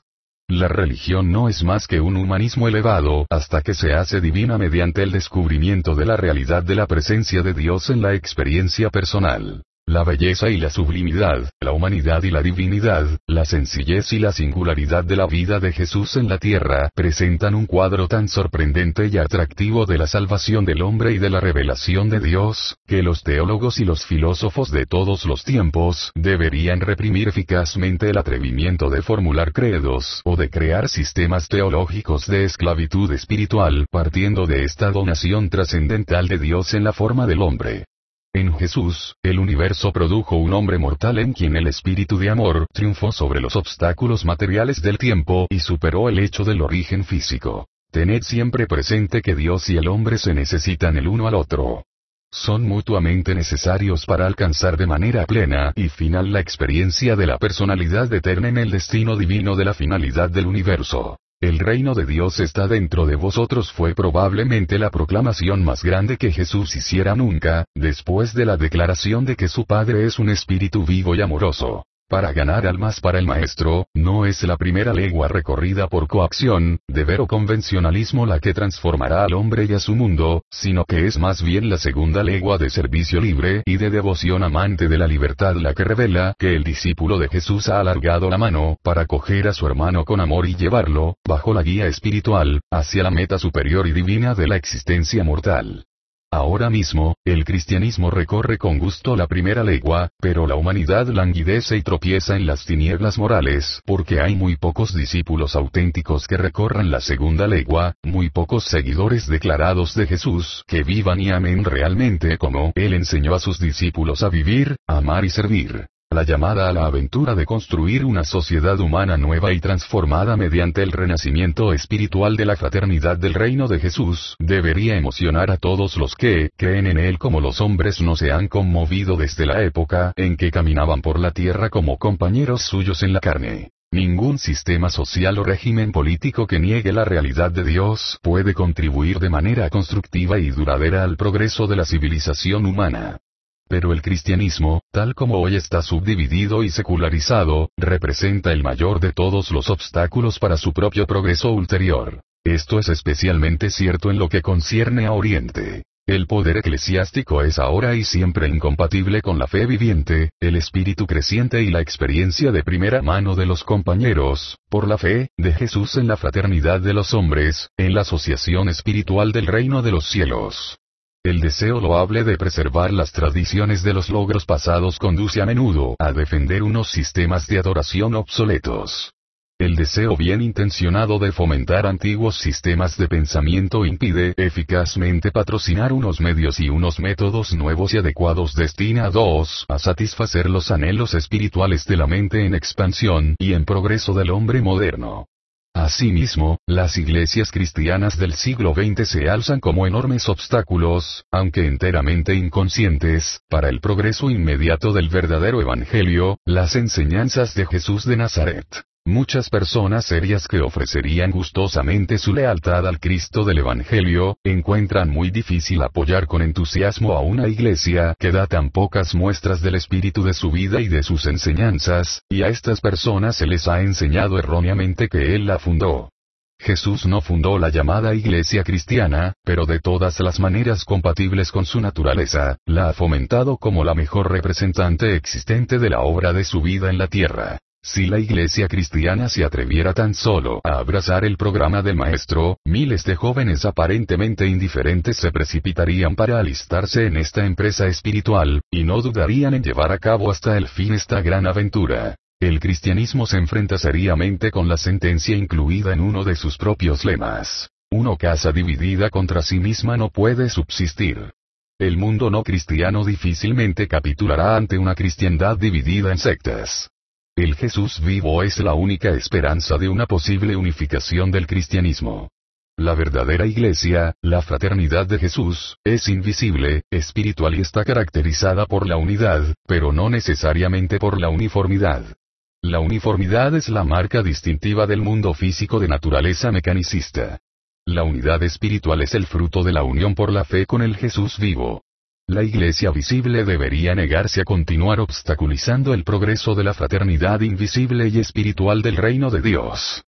Speaker 1: La religión no es más que un humanismo elevado hasta que se hace divina mediante el descubrimiento de la realidad de la presencia de Dios en la experiencia personal. La belleza y la sublimidad, la humanidad y la divinidad, la sencillez y la singularidad de la vida de Jesús en la tierra presentan un cuadro tan sorprendente y atractivo de la salvación del hombre y de la revelación de Dios, que los teólogos y los filósofos de todos los tiempos deberían reprimir eficazmente el atrevimiento de formular credos o de crear sistemas teológicos de esclavitud espiritual partiendo de esta donación trascendental de Dios en la forma del hombre. En Jesús, el universo produjo un hombre mortal en quien el espíritu de amor triunfó sobre los obstáculos materiales del tiempo y superó el hecho del origen físico. Tened siempre presente que Dios y el hombre se necesitan el uno al otro. Son mutuamente necesarios para alcanzar de manera plena y final la experiencia de la personalidad eterna en el destino divino de la finalidad del universo. El reino de Dios está dentro de vosotros fue probablemente la proclamación más grande que Jesús hiciera nunca, después de la declaración de que su Padre es un espíritu vivo y amoroso. Para ganar almas para el Maestro, no es la primera legua recorrida por coacción, deber o convencionalismo la que transformará al hombre y a su mundo, sino que es más bien la segunda legua de servicio libre y de devoción amante de la libertad la que revela que el discípulo de Jesús ha alargado la mano para coger a su hermano con amor y llevarlo, bajo la guía espiritual, hacia la meta superior y divina de la existencia mortal. Ahora mismo, el cristianismo recorre con gusto la primera legua, pero la humanidad languidece y tropieza en las tinieblas morales porque hay muy pocos discípulos auténticos que recorran la segunda legua, muy pocos seguidores declarados de Jesús que vivan y amen realmente como Él enseñó a sus discípulos a vivir, amar y servir. La llamada a la aventura de construir una sociedad humana nueva y transformada mediante el renacimiento espiritual de la fraternidad del reino de Jesús debería emocionar a todos los que creen en Él como los hombres no se han conmovido desde la época en que caminaban por la tierra como compañeros suyos en la carne. Ningún sistema social o régimen político que niegue la realidad de Dios puede contribuir de manera constructiva y duradera al progreso de la civilización humana. Pero el cristianismo, tal como hoy está subdividido y secularizado, representa el mayor de todos los obstáculos para su propio progreso ulterior. Esto es especialmente cierto en lo que concierne a Oriente. El poder eclesiástico es ahora y siempre incompatible con la fe viviente, el espíritu creciente y la experiencia de primera mano de los compañeros, por la fe, de Jesús en la fraternidad de los hombres, en la asociación espiritual del reino de los cielos. El deseo loable de preservar las tradiciones de los logros pasados conduce a menudo a defender unos sistemas de adoración obsoletos. El deseo bien intencionado de fomentar antiguos sistemas de pensamiento impide eficazmente patrocinar unos medios y unos métodos nuevos y adecuados destinados a satisfacer los anhelos espirituales de la mente en expansión y en progreso del hombre moderno. Asimismo, las iglesias cristianas del siglo veinte se alzan como enormes obstáculos, aunque enteramente inconscientes, para el progreso inmediato del verdadero evangelio, las enseñanzas de Jesús de Nazaret. Muchas personas serias que ofrecerían gustosamente su lealtad al Cristo del Evangelio, encuentran muy difícil apoyar con entusiasmo a una iglesia que da tan pocas muestras del espíritu de su vida y de sus enseñanzas, y a estas personas se les ha enseñado erróneamente que Él la fundó. Jesús no fundó la llamada iglesia cristiana, pero de todas las maneras compatibles con su naturaleza, la ha fomentado como la mejor representante existente de la obra de su vida en la tierra. Si la iglesia cristiana se atreviera tan solo a abrazar el programa del Maestro, miles de jóvenes aparentemente indiferentes se precipitarían para alistarse en esta empresa espiritual, y no dudarían en llevar a cabo hasta el fin esta gran aventura. El cristianismo se enfrenta seriamente con la sentencia incluida en uno de sus propios lemas. Una casa dividida contra sí misma no puede subsistir. El mundo no cristiano difícilmente capitulará ante una cristiandad dividida en sectas. El Jesús vivo es la única esperanza de una posible unificación del cristianismo. La verdadera iglesia, la fraternidad de Jesús, es invisible, espiritual y está caracterizada por la unidad, pero no necesariamente por la uniformidad. La uniformidad es la marca distintiva del mundo físico de naturaleza mecanicista. La unidad espiritual es el fruto de la unión por la fe con el Jesús vivo. La iglesia visible debería negarse a continuar obstaculizando el progreso de la fraternidad invisible y espiritual del reino de Dios.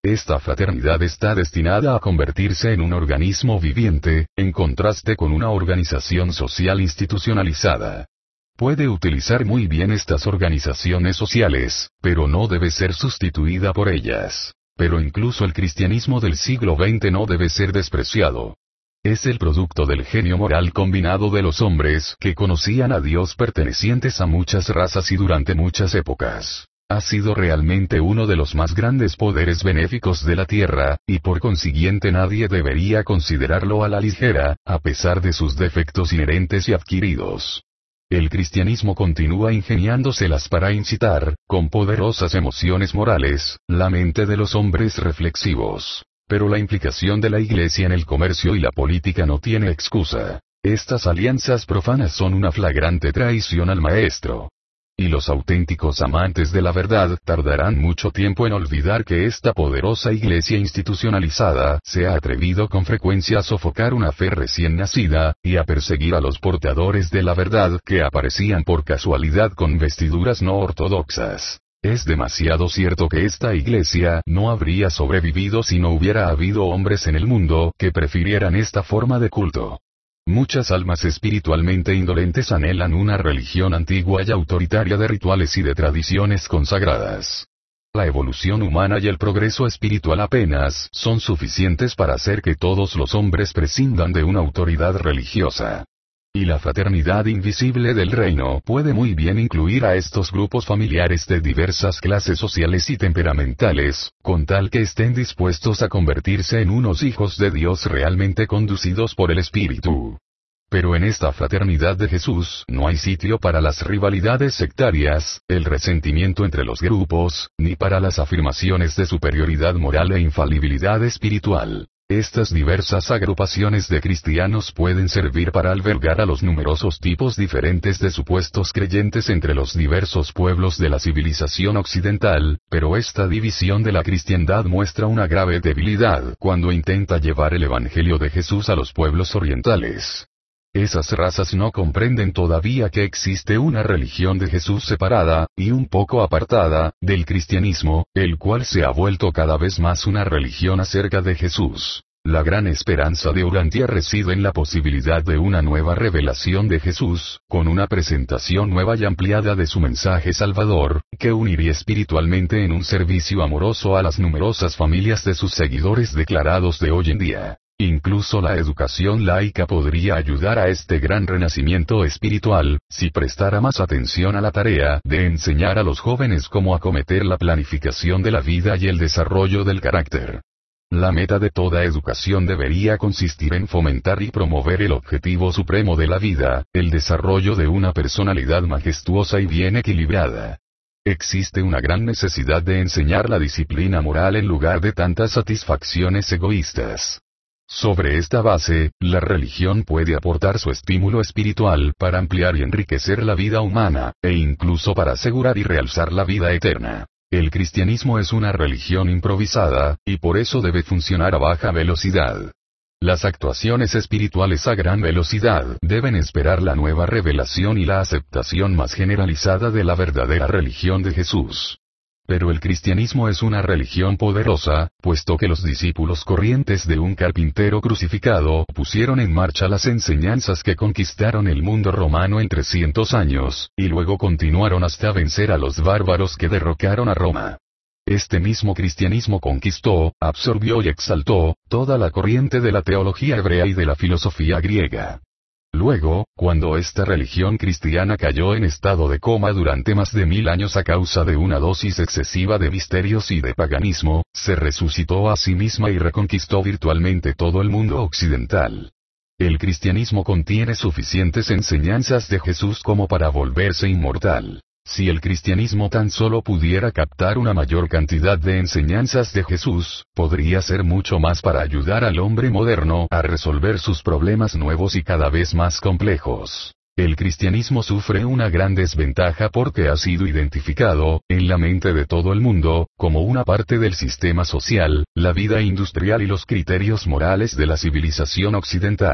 Speaker 1: Esta fraternidad está destinada a convertirse en un organismo viviente, en contraste con una organización social institucionalizada. Puede utilizar muy bien estas organizaciones sociales, pero no debe ser sustituida por ellas. Pero incluso el cristianismo del siglo veinte no debe ser despreciado. Es el producto del genio moral combinado de los hombres que conocían a Dios pertenecientes a muchas razas y durante muchas épocas. Ha sido realmente uno de los más grandes poderes benéficos de la tierra, y por consiguiente nadie debería considerarlo a la ligera, a pesar de sus defectos inherentes y adquiridos. El cristianismo continúa ingeniándoselas para incitar, con poderosas emociones morales, la mente de los hombres reflexivos. Pero la implicación de la Iglesia en el comercio y la política no tiene excusa. Estas alianzas profanas son una flagrante traición al Maestro. Y los auténticos amantes de la verdad tardarán mucho tiempo en olvidar que esta poderosa Iglesia institucionalizada se ha atrevido con frecuencia a sofocar una fe recién nacida, y a perseguir a los portadores de la verdad que aparecían por casualidad con vestiduras no ortodoxas. Es demasiado cierto que esta Iglesia no habría sobrevivido si no hubiera habido hombres en el mundo que prefirieran esta forma de culto. Muchas almas espiritualmente indolentes anhelan una religión antigua y autoritaria de rituales y de tradiciones consagradas. La evolución humana y el progreso espiritual apenas son suficientes para hacer que todos los hombres prescindan de una autoridad religiosa. Y la fraternidad invisible del reino puede muy bien incluir a estos grupos familiares de diversas clases sociales y temperamentales, con tal que estén dispuestos a convertirse en unos hijos de Dios realmente conducidos por el Espíritu. Pero en esta fraternidad de Jesús no hay sitio para las rivalidades sectarias, el resentimiento entre los grupos, ni para las afirmaciones de superioridad moral e infalibilidad espiritual. Estas diversas agrupaciones de cristianos pueden servir para albergar a los numerosos tipos diferentes de supuestos creyentes entre los diversos pueblos de la civilización occidental, pero esta división de la cristiandad muestra una grave debilidad cuando intenta llevar el Evangelio de Jesús a los pueblos orientales. Esas razas no comprenden todavía que existe una religión de Jesús separada, y un poco apartada, del cristianismo, el cual se ha vuelto cada vez más una religión acerca de Jesús. La gran esperanza de Urantia reside en la posibilidad de una nueva revelación de Jesús, con una presentación nueva y ampliada de su mensaje salvador, que uniría espiritualmente en un servicio amoroso a las numerosas familias de sus seguidores declarados de hoy en día. Incluso la educación laica podría ayudar a este gran renacimiento espiritual, si prestara más atención a la tarea de enseñar a los jóvenes cómo acometer la planificación de la vida y el desarrollo del carácter. La meta de toda educación debería consistir en fomentar y promover el objetivo supremo de la vida, el desarrollo de una personalidad majestuosa y bien equilibrada. Existe una gran necesidad de enseñar la disciplina moral en lugar de tantas satisfacciones egoístas. Sobre esta base, la religión puede aportar su estímulo espiritual para ampliar y enriquecer la vida humana, e incluso para asegurar y realzar la vida eterna. El cristianismo es una religión improvisada, y por eso debe funcionar a baja velocidad. Las actuaciones espirituales a gran velocidad deben esperar la nueva revelación y la aceptación más generalizada de la verdadera religión de Jesús. Pero el cristianismo es una religión poderosa, puesto que los discípulos corrientes de un carpintero crucificado pusieron en marcha las enseñanzas que conquistaron el mundo romano en trescientos años, y luego continuaron hasta vencer a los bárbaros que derrocaron a Roma. Este mismo cristianismo conquistó, absorbió y exaltó toda la corriente de la teología hebrea y de la filosofía griega. Luego, cuando esta religión cristiana cayó en estado de coma durante más de mil años a causa de una dosis excesiva de misterios y de paganismo, se resucitó a sí misma y reconquistó virtualmente todo el mundo occidental. El cristianismo contiene suficientes enseñanzas de Jesús como para volverse inmortal. Si el cristianismo tan solo pudiera captar una mayor cantidad de enseñanzas de Jesús, podría ser mucho más para ayudar al hombre moderno a resolver sus problemas nuevos y cada vez más complejos. El cristianismo sufre una gran desventaja porque ha sido identificado, en la mente de todo el mundo, como una parte del sistema social, la vida industrial y los criterios morales de la civilización occidental.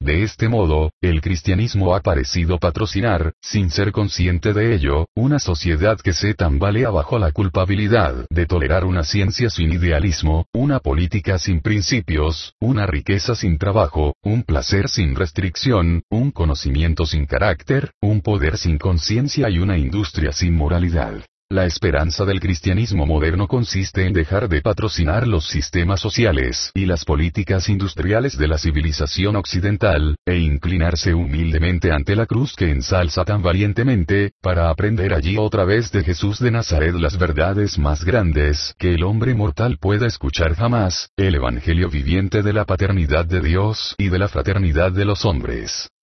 Speaker 1: De este modo, el cristianismo ha parecido patrocinar, sin ser consciente de ello, una sociedad que se tambalea bajo la culpabilidad de tolerar una ciencia sin idealismo, una política sin principios, una riqueza sin trabajo, un placer sin restricción, un conocimiento sin carácter, un poder sin conciencia y una industria sin moralidad. La esperanza del cristianismo moderno consiste en dejar de patrocinar los sistemas sociales y las políticas industriales de la civilización occidental, e inclinarse humildemente ante la cruz que ensalza tan valientemente, para aprender allí otra vez de Jesús de Nazaret las verdades más grandes que el hombre mortal pueda escuchar jamás, el evangelio viviente de la paternidad de Dios y de la fraternidad de los hombres.